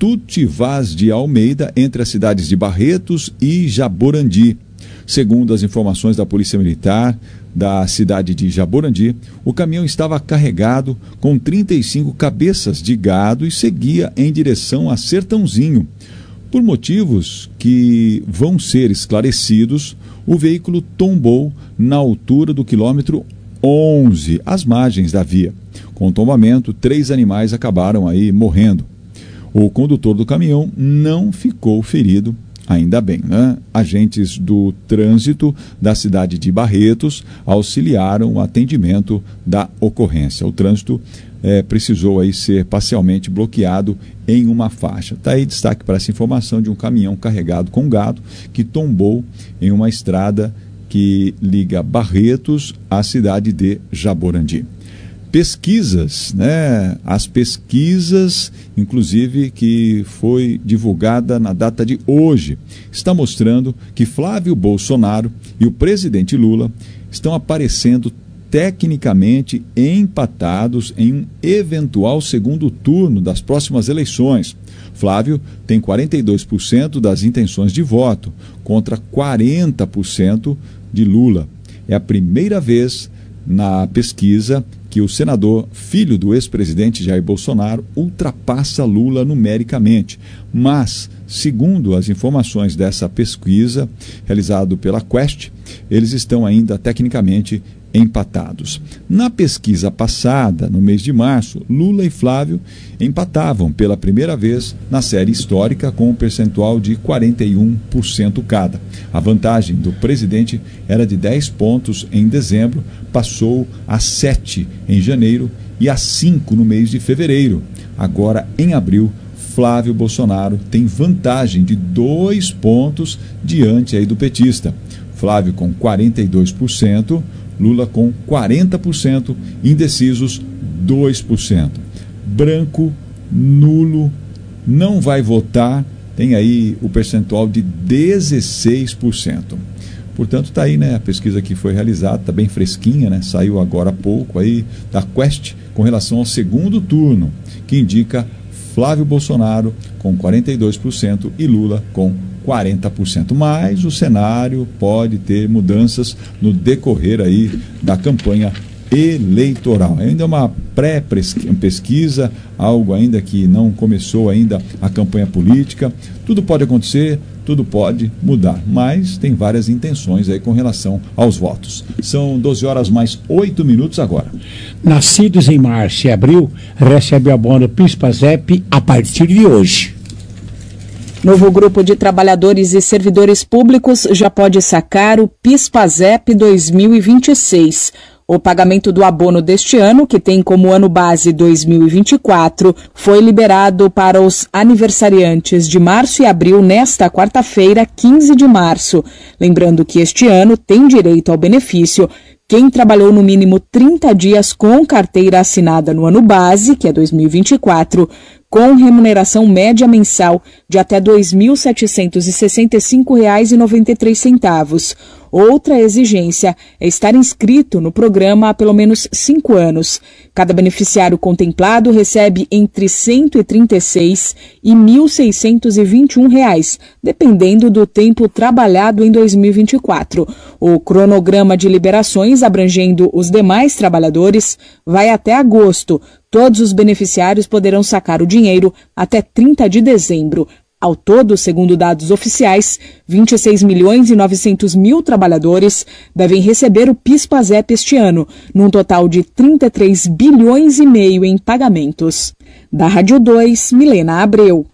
Tutivaz de Almeida, entre as cidades de Barretos e Jaborandi. Segundo as informações da Polícia Militar da cidade de Jaborandi, o caminhão estava carregado com 35 cabeças de gado e seguia em direção a Sertãozinho. Por motivos que vão ser esclarecidos, o veículo tombou na altura do quilômetro 11, às margens da via. Com o tombamento, 3 animais acabaram aí morrendo. O condutor do caminhão não ficou ferido, ainda bem, né? Agentes do trânsito da cidade de Barretos auxiliaram o atendimento da ocorrência. O trânsito precisou aí ser parcialmente bloqueado em uma faixa. Está aí destaque para essa informação de um caminhão carregado com gado que tombou em uma estrada que liga Barretos à cidade de Jaborandi. Pesquisas, né? As pesquisas, inclusive, que foi divulgada na data de hoje, está mostrando que Flávio Bolsonaro e o presidente Lula estão aparecendo tecnicamente empatados em um eventual segundo turno das próximas eleições. Flávio tem 42% das intenções de voto, contra 40% de Lula. É a primeira vez na pesquisa que o senador, filho do ex-presidente Jair Bolsonaro, ultrapassa Lula numericamente. Mas, segundo as informações dessa pesquisa realizada pela Quest, eles estão ainda tecnicamente empatados. Na pesquisa passada, no mês de março, Lula e Flávio empatavam pela primeira vez na série histórica com um percentual de 41% cada. A vantagem do presidente era de 10 pontos em dezembro, passou a 7 em janeiro e a 5 no mês de fevereiro. Agora, em abril, Flávio Bolsonaro tem vantagem de 2 pontos diante aí do petista. Flávio com 42%, Lula com 40%, indecisos 2%. Branco, nulo, não vai votar, tem aí o percentual de 16%. Portanto, está aí, né, a pesquisa que foi realizada, está bem fresquinha, né, saiu agora há pouco aí da Quest com relação ao segundo turno, que indica Flávio Bolsonaro com 42% e Lula com 40%. Mas o cenário pode ter mudanças no decorrer aí da campanha eleitoral. Ainda é uma pré-pesquisa, algo ainda que não começou ainda a campanha política. Tudo pode acontecer, tudo pode mudar, mas tem várias intenções aí com relação aos votos. São 12h mais 8 agora. Nascidos em março e abril recebem abono PIS/PASEP a partir de hoje. Novo grupo de trabalhadores e servidores públicos já pode sacar o PIS/PASEP 2026. O pagamento do abono deste ano, que tem como ano base 2024, foi liberado para os aniversariantes de março e abril nesta quarta-feira, 15 de março. Lembrando que este ano tem direito ao benefício quem trabalhou no mínimo 30 dias com carteira assinada no ano base, que é 2024, com remuneração média mensal de até R$ 2.765,93. Outra exigência é estar inscrito no programa há pelo menos 5 anos. Cada beneficiário contemplado recebe entre R$ 136 e R$ 1.621, dependendo do tempo trabalhado em 2024. O cronograma de liberações, abrangendo os demais trabalhadores, vai até agosto. Todos os beneficiários poderão sacar o dinheiro até 30 de dezembro. Ao todo, segundo dados oficiais, 26.900.000 trabalhadores devem receber o PIS/PASEP este ano, num total de 33,5 bilhões em pagamentos. Da Rádio 2, Milena Abreu.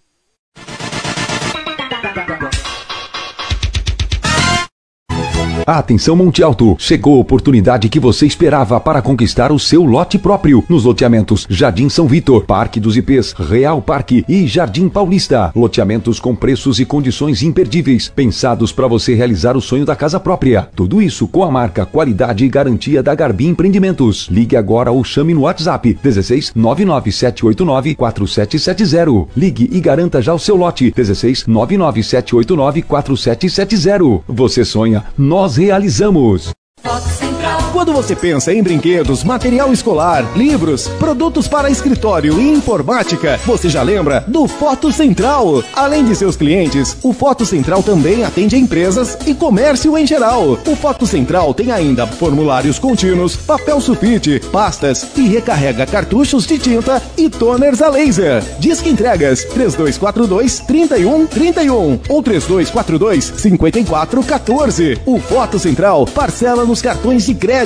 Atenção Monte Alto, chegou a oportunidade que você esperava para conquistar o seu lote próprio nos loteamentos Jardim São Vitor, Parque dos IPs, Real Parque e Jardim Paulista. Loteamentos com preços e condições imperdíveis, pensados para você realizar o sonho da casa própria. Tudo isso com a marca, qualidade e garantia da Garbi Empreendimentos. Ligue agora ou chame no WhatsApp 16 99789 4770. Ligue e garanta já o seu lote 16 99789 4770. Você sonha, nós realizamos. Quando você pensa em brinquedos, material escolar, livros, produtos para escritório e informática, você já lembra do Foto Central. Além de seus clientes, o Foto Central também atende a empresas e comércio em geral. O Foto Central tem ainda formulários contínuos, papel sulfite, pastas e recarrega cartuchos de tinta e toners a laser. Disque entregas 3242-3131 ou 3242-5414. O Foto Central parcela nos cartões de crédito.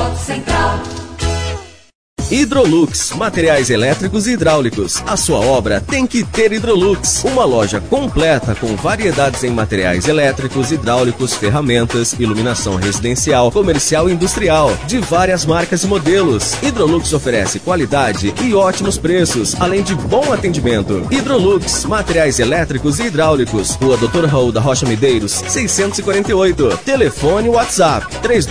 Hidrolux, materiais elétricos e hidráulicos. A sua obra tem que ter Hidrolux. Uma loja completa com variedades em materiais elétricos, hidráulicos, ferramentas, iluminação residencial, comercial e industrial, de várias marcas e modelos. Hidrolux oferece qualidade e ótimos preços, além de bom atendimento. Hidrolux, materiais elétricos e hidráulicos. Rua Dr. Raul da Rocha Medeiros, 648. Telefone WhatsApp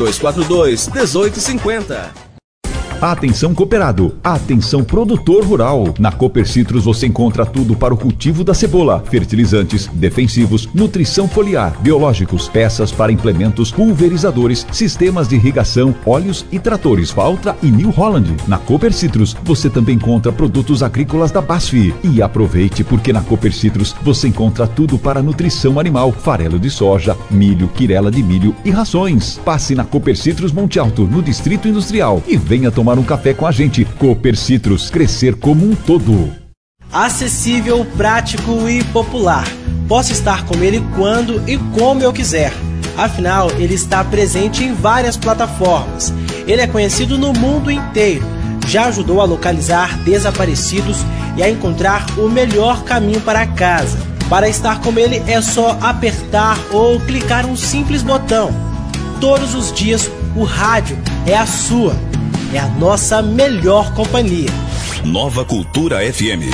3242-1850. Atenção cooperado, atenção produtor rural. Na Cooper Citrus você encontra tudo para o cultivo da cebola: fertilizantes, defensivos, nutrição foliar, biológicos, peças para implementos, pulverizadores, sistemas de irrigação, óleos e tratores Valtra e New Holland. Na Cooper Citrus você também encontra produtos agrícolas da BASF. E aproveite, porque na Cooper Citrus você encontra tudo para nutrição animal: farelo de soja, milho, quirela de milho e rações. Passe na Cooper Citrus Monte Alto, no Distrito Industrial, e venha tomar um café com a gente. Cooper Citrus, crescer como um todo. Acessível, prático e popular. Posso estar com ele quando e como eu quiser. Afinal, ele está presente em várias plataformas. Ele é conhecido no mundo inteiro. Já ajudou a localizar desaparecidos e a encontrar o melhor caminho para casa. Para estar com ele é só apertar ou clicar um simples botão. Todos os dias o rádio é a sua. É a nossa melhor companhia. Nova Cultura FM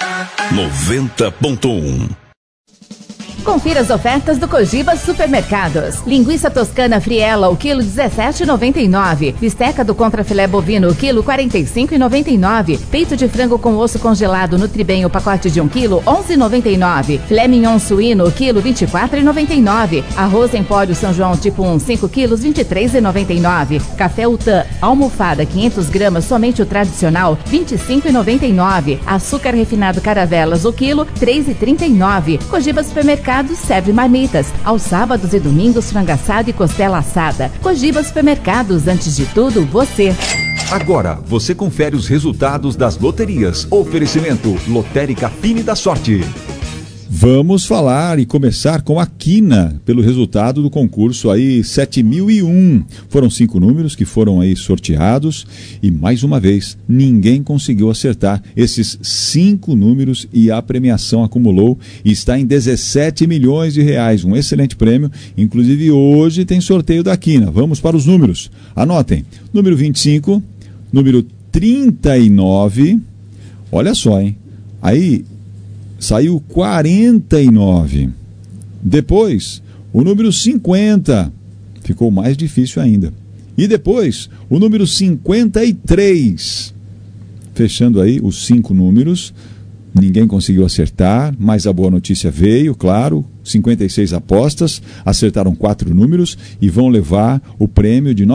90.1. Confira as ofertas do Cogiba Supermercados. Linguiça toscana Friela, o quilo 17,99. Bisteca do contrafilé bovino, o quilo 45,99. Peito de frango com osso congelado Nutribem, o pacote de 1 quilo, 11,99. Filé mignon suíno, o quilo 24,99. Arroz Empório São João tipo 1, 5 quilos, 23,99. Café Utã, almofada 500 gramas, somente o tradicional, 25,99. Açúcar refinado Caravelas, o quilo, 3,39. Cogiba Supermercados serve marmitas. Aos sábados e domingos, frango assado e costela assada. Cogiba Supermercados, antes de tudo, você. Agora você confere os resultados das loterias. Oferecimento Lotérica Fine da Sorte. Vamos falar e começar com a quina, pelo resultado do concurso aí 7001. Foram 5 números que foram aí sorteados e, mais uma vez, ninguém conseguiu acertar esses 5 números e a premiação acumulou e está em 17 milhões de reais. Um excelente prêmio, inclusive hoje tem sorteio da quina. Vamos para os números. Anotem, número 25, número 39, olha só, hein? Aí saiu 49. Depois, o número 50. Ficou mais difícil ainda. E depois, o número 53. Fechando aí os 5 números. Ninguém conseguiu acertar, mas a boa notícia veio, claro. 56 apostas, acertaram 4 números e vão levar o prêmio de R$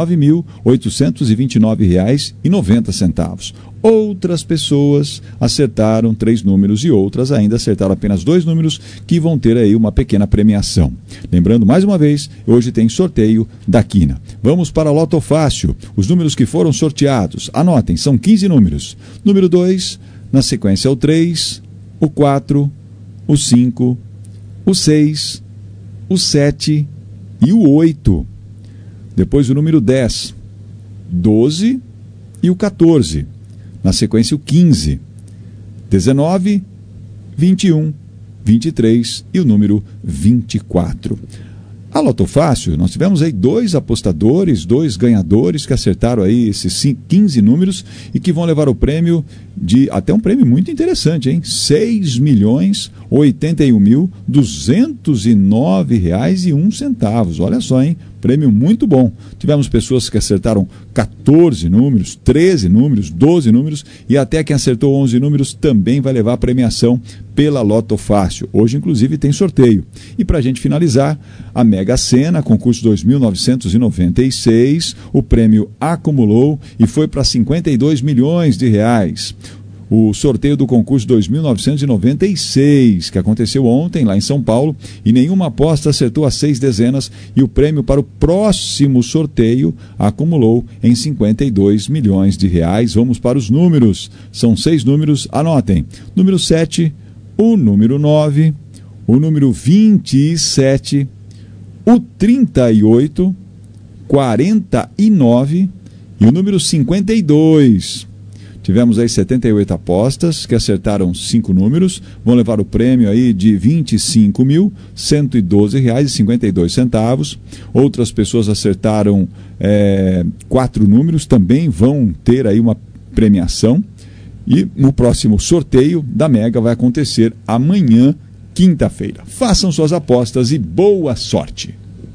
9.829,90. Outras pessoas acertaram 3 números e outras ainda acertaram apenas 2 números, que vão ter aí uma pequena premiação. Lembrando, mais uma vez, hoje tem sorteio da quina. Vamos para a Loto Fácil. Os números que foram sorteados, anotem, são 15 números. Número 2, na sequência o 3, o 4, o 5, o 6, o 7 e o 8. Depois o número 10, 12 e o 14. Na sequência o 15, 19, 21, 23 e o número 24. A Loto Fácil, nós tivemos aí 2 apostadores, 2 ganhadores que acertaram aí esses 15 números e que vão levar o prêmio de, até um prêmio muito interessante, hein? R$ 6.081.209,01. Olha só, hein? Prêmio muito bom. Tivemos pessoas que acertaram 14 números, 13 números, 12 números e até quem acertou 11 números também vai levar a premiação pela Loto Fácil. Hoje, inclusive, tem sorteio. E para a gente finalizar, a Mega Sena, concurso 2.996, o prêmio acumulou e foi para 52 milhões de reais. O sorteio do concurso 2.996, que aconteceu ontem lá em São Paulo, e nenhuma aposta acertou as 6 dezenas e o prêmio para o próximo sorteio acumulou em 52 milhões de reais. Vamos para os números. São 6 números, anotem. Número 7, o número 9, o número 27, o 38, 49 e o número 52. Tivemos aí 78 apostas que acertaram 5 números, vão levar o prêmio aí de R$ 25.112,52. Outras pessoas acertaram 4 números, também vão ter aí uma premiação. E no próximo sorteio da Mega vai acontecer amanhã, quinta-feira. Façam suas apostas e boa sorte!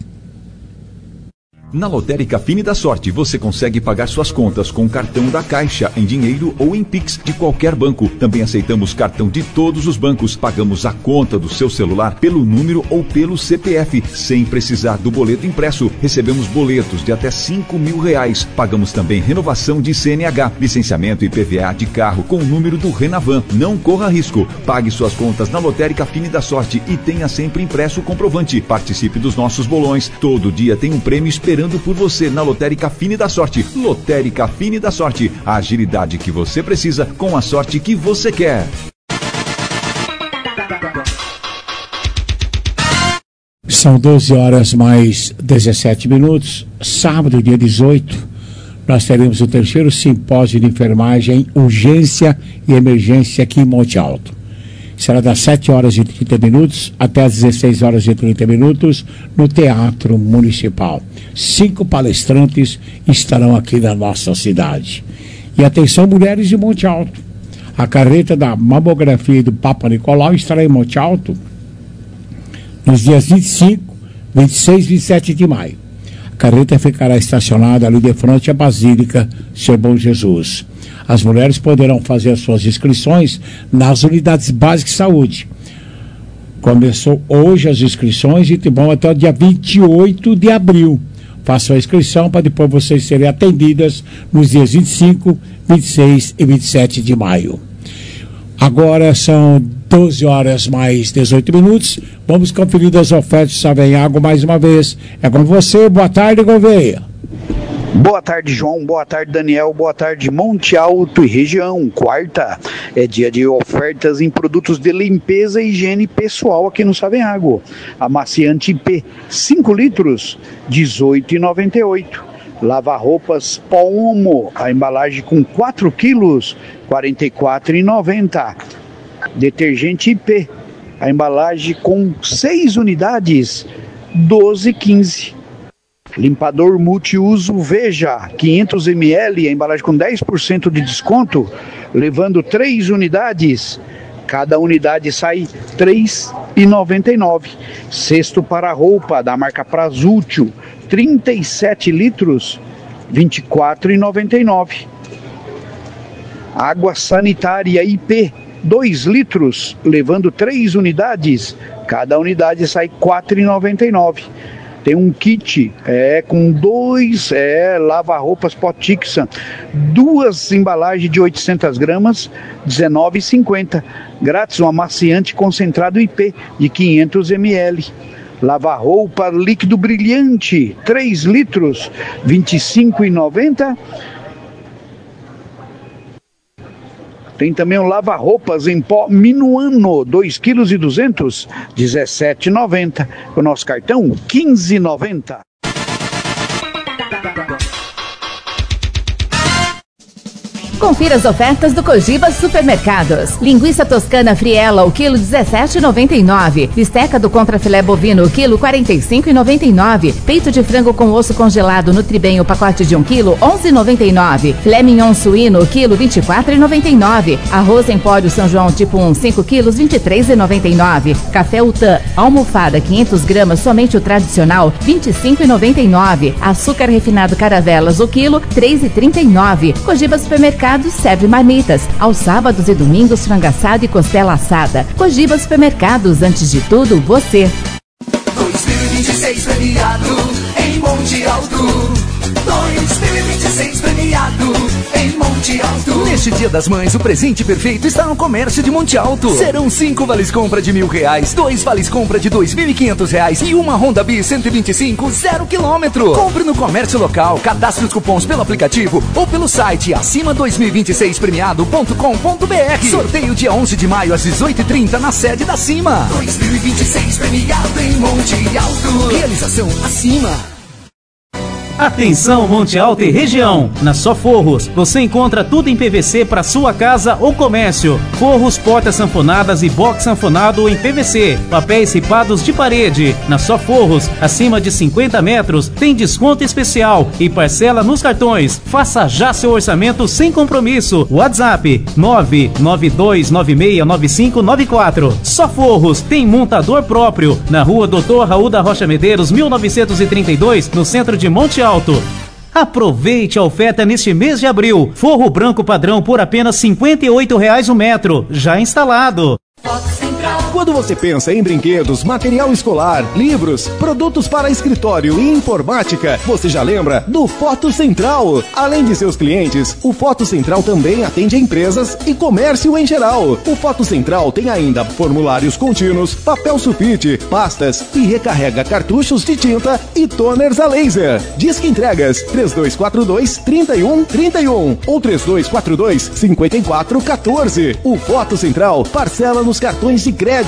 Na Lotérica Fine da Sorte, você consegue pagar suas contas com cartão da Caixa, em dinheiro ou em Pix de qualquer banco. Também aceitamos cartão de todos os bancos. Pagamos a conta do seu celular pelo número ou pelo CPF, sem precisar do boleto impresso. Recebemos boletos de até R$5.000. Pagamos também renovação de CNH, licenciamento e PVA de carro com o número do Renavan. Não corra risco. Pague suas contas na Lotérica Fine da Sorte e tenha sempre impresso o comprovante. Participe dos nossos bolões. Todo dia tem um prêmio esperando por você na Lotérica Fine da Sorte. Lotérica Fine da Sorte, a agilidade que você precisa com a sorte que você quer. São 12 horas mais 17 minutos. Sábado, dia 18, nós teremos o 3º simpósio de enfermagem, urgência e emergência aqui em Monte Alto. Será das 7 horas e 30 minutos até as 16 horas e 30 minutos no Teatro Municipal. 5 palestrantes estarão aqui na nossa cidade. E atenção, mulheres de Monte Alto. A carreta da mamografia do Papa Nicolau estará em Monte Alto nos dias 25, 26 e 27 de maio. A carreta ficará estacionada ali de frente à Basílica Seu Bom Jesus. As mulheres poderão fazer as suas inscrições nas unidades básicas de saúde. Começou hoje as inscrições e vão até o dia 28 de abril. Façam a inscrição para depois vocês serem atendidas nos dias 25, 26 e 27 de maio. Agora são 12 horas mais 18 minutos. Vamos conferir as ofertas de Savenhago mais uma vez. É com você. Boa tarde, Gouveia. Boa tarde, João. Boa tarde, Daniel. Boa tarde, Monte Alto e região. Quarta é dia de ofertas em produtos de limpeza e higiene pessoal aqui no Savenhago. Amaciante IP, 5 litros, R$ 18,98. Lava-roupas Pomo, a embalagem com 4 quilos, R$ 44,90. Detergente IP, a embalagem com 6 unidades, R$ 12,15. Limpador multiuso Veja, 500 ml, a embalagem com 10% de desconto, levando 3 unidades. Cada unidade sai R$ 3,99. Cesto para roupa da marca Prazútil, 37 litros, R$ 24,99. Água sanitária IP, 2 litros, levando 3 unidades. Cada unidade sai R$ 4,99. Tem um kit com 2 lava-roupas Potixan, 2 embalagens de 800 gramas, R$ 19,50. Grátis um amaciante concentrado IP de 500 ml. Lava-roupa líquido brilhante, 3 litros, R$ 25,90. Tem também um lava-roupas em pó Minuano, 2,2 kg, R$ 17,90. O nosso cartão, R$ 15,90. Confira as ofertas do Cogiba Supermercados. Linguiça toscana Friela, o quilo 17,99. Bisteca do contrafilé bovino, o quilo 45,99. Peito de frango com osso congelado Nutribem, o pacote de 1 quilo, 11,99. Filé mignon suíno, o quilo 24,99. Arroz Empório São João tipo 1, 5 quilos, 23,99. Café Utã, almofada 500 gramas, somente o tradicional, 25,99. Açúcar refinado Caravelas, o quilo, 3,39. Cogiba Supermercados serve marmitas. Aos sábados e domingos, frango assado e costela assada. Cogiba Supermercados, antes de tudo, você. 2026 premiado em Monte Alto. 2026 premiado em Monte Alto. Neste Dia das Mães, o presente perfeito está no comércio de Monte Alto. Serão 5 vales compra de R$1.000, 2 vales compra de R$2.500 e uma Honda Bis 125 0 km. Compre no comércio local, cadastre os cupons pelo aplicativo ou pelo site acima2026premiado.com.br. Sorteio dia 11 de maio às 18h30 na sede da Acima. 2026 premiado em Monte Alto. Realização Acima. Atenção Monte Alto e região, na Só Forros você encontra tudo em PVC para sua casa ou comércio. Forros, portas sanfonadas e box sanfonado em PVC, papéis ripados de parede. Na Só Forros, acima de 50 metros, tem desconto especial e parcela nos cartões. Faça já seu orçamento sem compromisso. WhatsApp 992969594. Só Forros tem montador próprio, na rua Dr. Raul da Rocha Medeiros, 1932, no centro de Monte Alto. Aproveite a oferta neste mês de abril. Forro branco padrão por apenas R$ 58,00 o metro, já instalado. Quando você pensa em brinquedos, material escolar, livros, produtos para escritório e informática, você já lembra do Foto Central. Além de seus clientes, o Foto Central também atende empresas e comércio em geral. O Foto Central tem ainda formulários contínuos, papel sulfite, pastas e recarrega cartuchos de tinta e toners a laser. Disque entregas 3242-3131 ou 3242-5414. O Foto Central parcela nos cartões de crédito.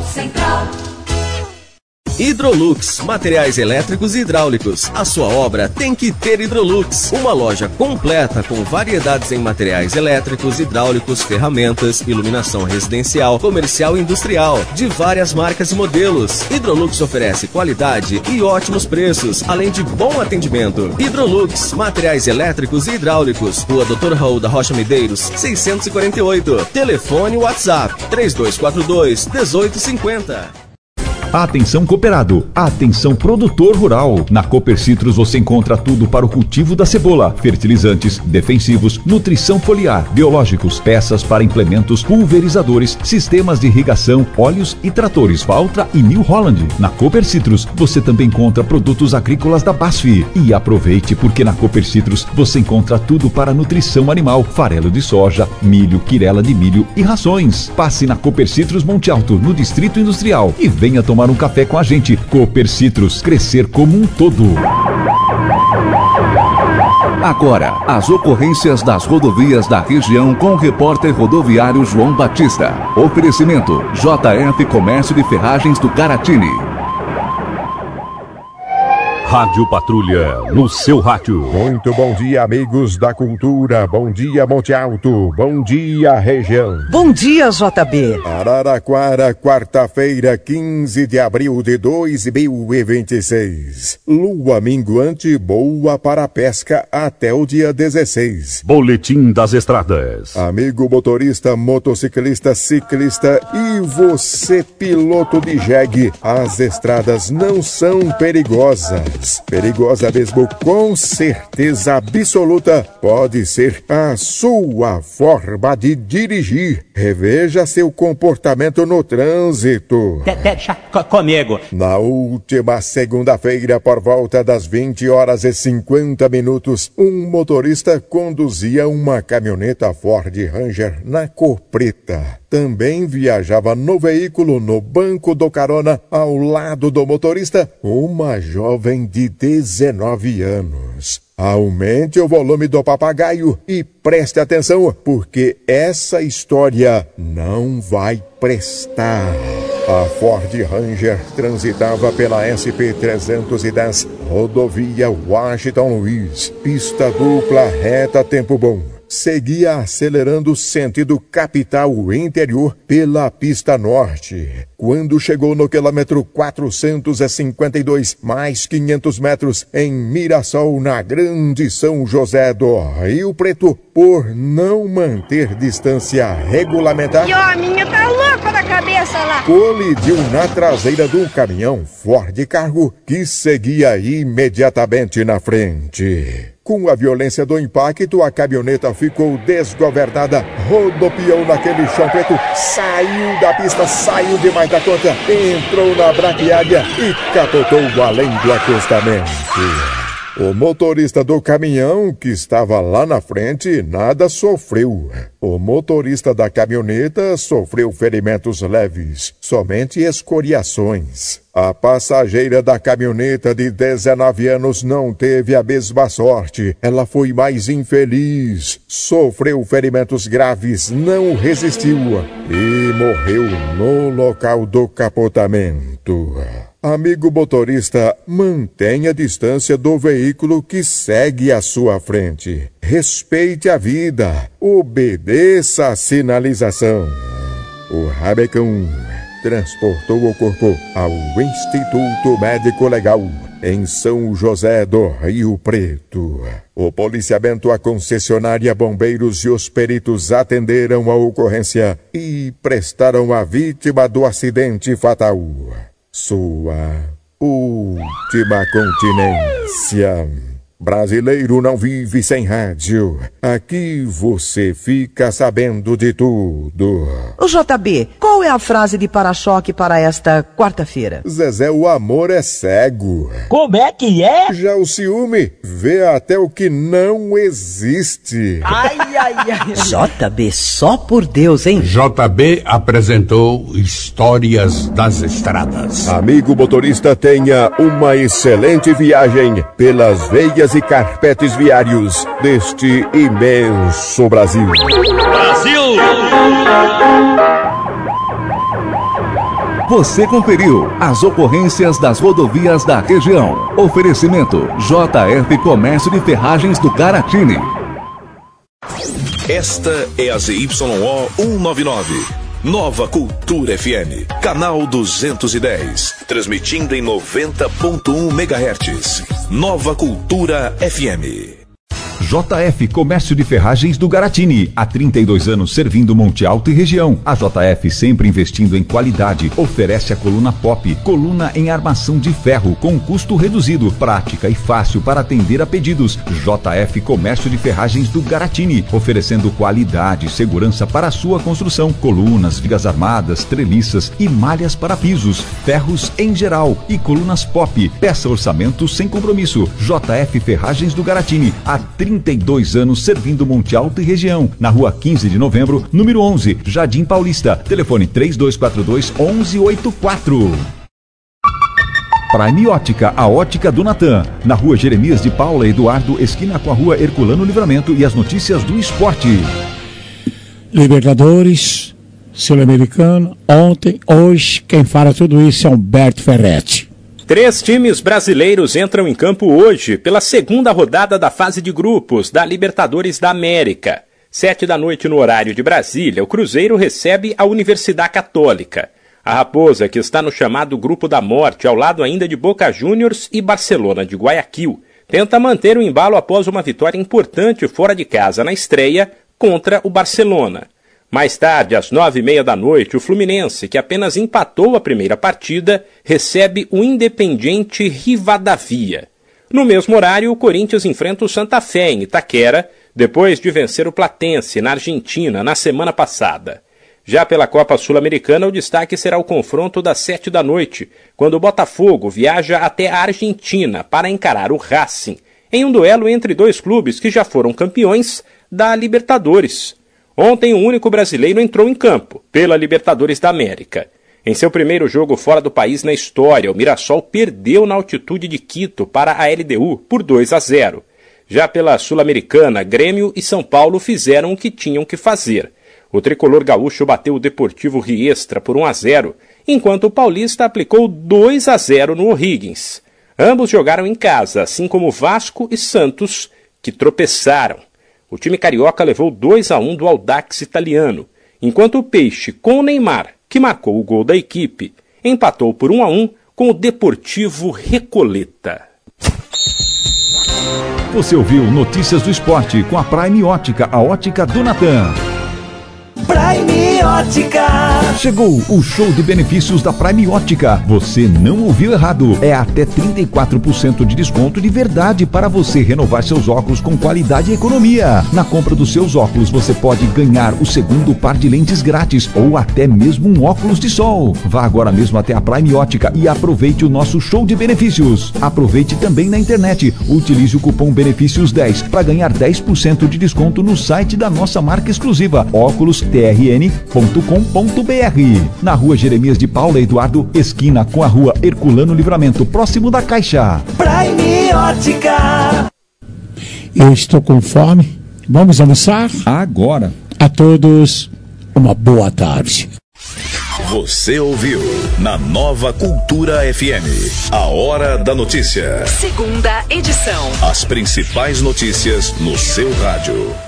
Hidrolux, materiais elétricos e hidráulicos. A sua obra tem que ter Hidrolux. Uma loja completa com variedades em materiais elétricos, hidráulicos, ferramentas, iluminação residencial, comercial e industrial, de várias marcas e modelos. Hidrolux oferece qualidade e ótimos preços, além de bom atendimento. Hidrolux, materiais elétricos e hidráulicos. Rua Dr. Raul da Rocha Medeiros, 648. Telefone WhatsApp 3242-1850. Atenção cooperado, atenção produtor rural. Na Cooper Citrus você encontra tudo para o cultivo da cebola: fertilizantes, defensivos, nutrição foliar, biológicos, peças para implementos, pulverizadores, sistemas de irrigação, óleos e tratores Valtra e New Holland. Na Cooper Citrus você também encontra produtos agrícolas da BASF. E aproveite, porque na Cooper Citrus você encontra tudo para nutrição animal: farelo de soja, milho, quirela de milho e rações. Passe na Cooper Citrus Monte Alto, no Distrito Industrial, e venha tomar um café com a gente. Cooper Citrus, crescer como um todo. Agora, as ocorrências das rodovias da região com o repórter rodoviário João Batista. Oferecimento: JF Comércio de Ferragens do Caratini. Rádio Patrulha, no seu rádio. Muito bom dia, amigos da cultura. Bom dia, Monte Alto. Bom dia, região. Bom dia, JB. Araraquara, quarta-feira, 15 de abril de 2026. Lua minguante boa para a pesca até o dia 16. Boletim das estradas. Amigo motorista, motociclista, ciclista e você, piloto de jegue, as estradas não são perigosas. Perigosa mesmo, com certeza absoluta, pode ser a sua forma de dirigir. Reveja seu comportamento no trânsito. Deixa comigo. Na última segunda-feira, por volta das 20h50, um motorista conduzia uma caminhoneta Ford Ranger na cor preta. Também viajava no veículo, no banco do carona, ao lado do motorista, uma jovem de 19 anos. Aumente o volume do papagaio e preste atenção, porque essa história não vai prestar. A Ford Ranger transitava pela SP-310, rodovia Washington Luiz, pista dupla reta tempo bom. Seguia acelerando sentido capital interior pela pista norte. Quando chegou no quilômetro 452, mais 500 metros, em Mirassol, na Grande São José do Rio Preto, por não manter distância regulamentar... E a minha tá louca da cabeça lá! Colidiu na traseira do caminhão Ford Cargo, que seguia imediatamente na frente. Com a violência do impacto, a caminhoneta ficou desgovernada, rodopiou naquele chão preto, saiu da pista, saiu demais da conta, entrou na braquiária e capotou além do acostamento. O motorista do caminhão, que estava lá na frente, nada sofreu. O motorista da caminhoneta sofreu ferimentos leves, somente escoriações. A passageira da caminhoneta de 19 anos não teve a mesma sorte. Ela foi mais infeliz, sofreu ferimentos graves, não resistiu e morreu no local do capotamento. Amigo motorista, mantenha a distância do veículo que segue à sua frente. Respeite a vida, obedeça a sinalização. O Rabecão transportou o corpo ao Instituto Médico Legal, em São José do Rio Preto. O policiamento, a concessionária, bombeiros e os peritos atenderam a ocorrência e prestaram à vítima do acidente fatal sua última continência. Brasileiro não vive sem rádio. Aqui você fica sabendo de tudo. O JB, qual é a frase de para-choque para esta quarta-feira? Zezé, o amor é cego. Como é que é? Já o ciúme vê até o que não existe. Ai. JB, só por Deus, hein? JB apresentou Histórias das Estradas. Amigo motorista, tenha uma excelente viagem pelas veias e carpetes viários deste imenso Brasil. Você conferiu as ocorrências das rodovias da região. Oferecimento: JF Comércio de Ferragens do Caratini. Esta é a ZYO 199. Nova Cultura FM, canal 210, transmitindo em 90.1 MHz. Nova Cultura FM. JF Comércio de Ferragens do Garatini, há 32 anos servindo Monte Alto e região. A JF sempre investindo em qualidade, oferece a coluna Pop, coluna em armação de ferro com custo reduzido, prática e fácil para atender a pedidos. JF Comércio de Ferragens do Garatini, oferecendo qualidade e segurança para a sua construção, colunas, vigas armadas, treliças e malhas para pisos, ferros em geral e colunas Pop. Peça orçamento sem compromisso. JF Ferragens do Garatini, há 32 anos servindo Monte Alto e região. Na rua 15 de novembro, número 11, Jardim Paulista. Telefone 3242-1184. Prime Ótica, a ótica do Natan. Na rua Jeremias de Paula Eduardo, esquina com a rua Herculano Livramento, e as notícias do esporte. Libertadores, Sul-Americano, ontem, hoje, quem fala tudo isso é Humberto Ferretti. 3 times brasileiros entram em campo hoje pela segunda rodada da fase de grupos da Libertadores da América. 19h no horário de Brasília, o Cruzeiro recebe a Universidade Católica. A Raposa, que está no chamado Grupo da Morte, ao lado ainda de Boca Juniors e Barcelona de Guayaquil, tenta manter o embalo após uma vitória importante fora de casa na estreia contra o Barcelona. Mais tarde, às 9h30 da noite, o Fluminense, que apenas empatou a primeira partida, recebe o Independiente Rivadavia. No mesmo horário, o Corinthians enfrenta o Santa Fé em Itaquera, depois de vencer o Platense na Argentina na semana passada. Já pela Copa Sul-Americana, o destaque será o confronto das 7 da noite, quando o Botafogo viaja até a Argentina para encarar o Racing, em um duelo entre 2 clubes que já foram campeões da Libertadores. Ontem, um único brasileiro entrou em campo pela Libertadores da América. Em seu primeiro jogo fora do país na história, o Mirassol perdeu na altitude de Quito para a LDU por 2-0. Já pela Sul-Americana, Grêmio e São Paulo fizeram o que tinham que fazer. O tricolor gaúcho bateu o Deportivo Riestra por 1-0, enquanto o paulista aplicou 2-0 no O'Higgins. Ambos jogaram em casa, assim como Vasco e Santos, que tropeçaram. O time carioca levou 2-1 do Audax italiano, enquanto o Peixe, com o Neymar, que marcou o gol da equipe, empatou por 1-1 com o Deportivo Recoleta. Você ouviu Notícias do Esporte com a Prime Ótica, a ótica do Natan. Prime Ótica. Chegou o show de benefícios da Prime Ótica. Você não ouviu errado. É até 34% de desconto de verdade para você renovar seus óculos com qualidade e economia. Na compra dos seus óculos, você pode ganhar o segundo par de lentes grátis ou até mesmo um óculos de sol. Vá agora mesmo até a Prime Ótica e aproveite o nosso show de benefícios. Aproveite também na internet. Utilize o cupom BENEFÍCIOS10 para ganhar 10% de desconto no site da nossa marca exclusiva, óculostrn.com.br. Na rua Jeremias de Paula Eduardo, esquina com a rua Herculano Livramento, próximo da Caixa. Prime Ótica. Eu estou com fome. Vamos almoçar? Agora. A todos, uma boa tarde. Você ouviu na Nova Cultura FM, a Hora da Notícia. Segunda edição. As principais notícias no seu rádio.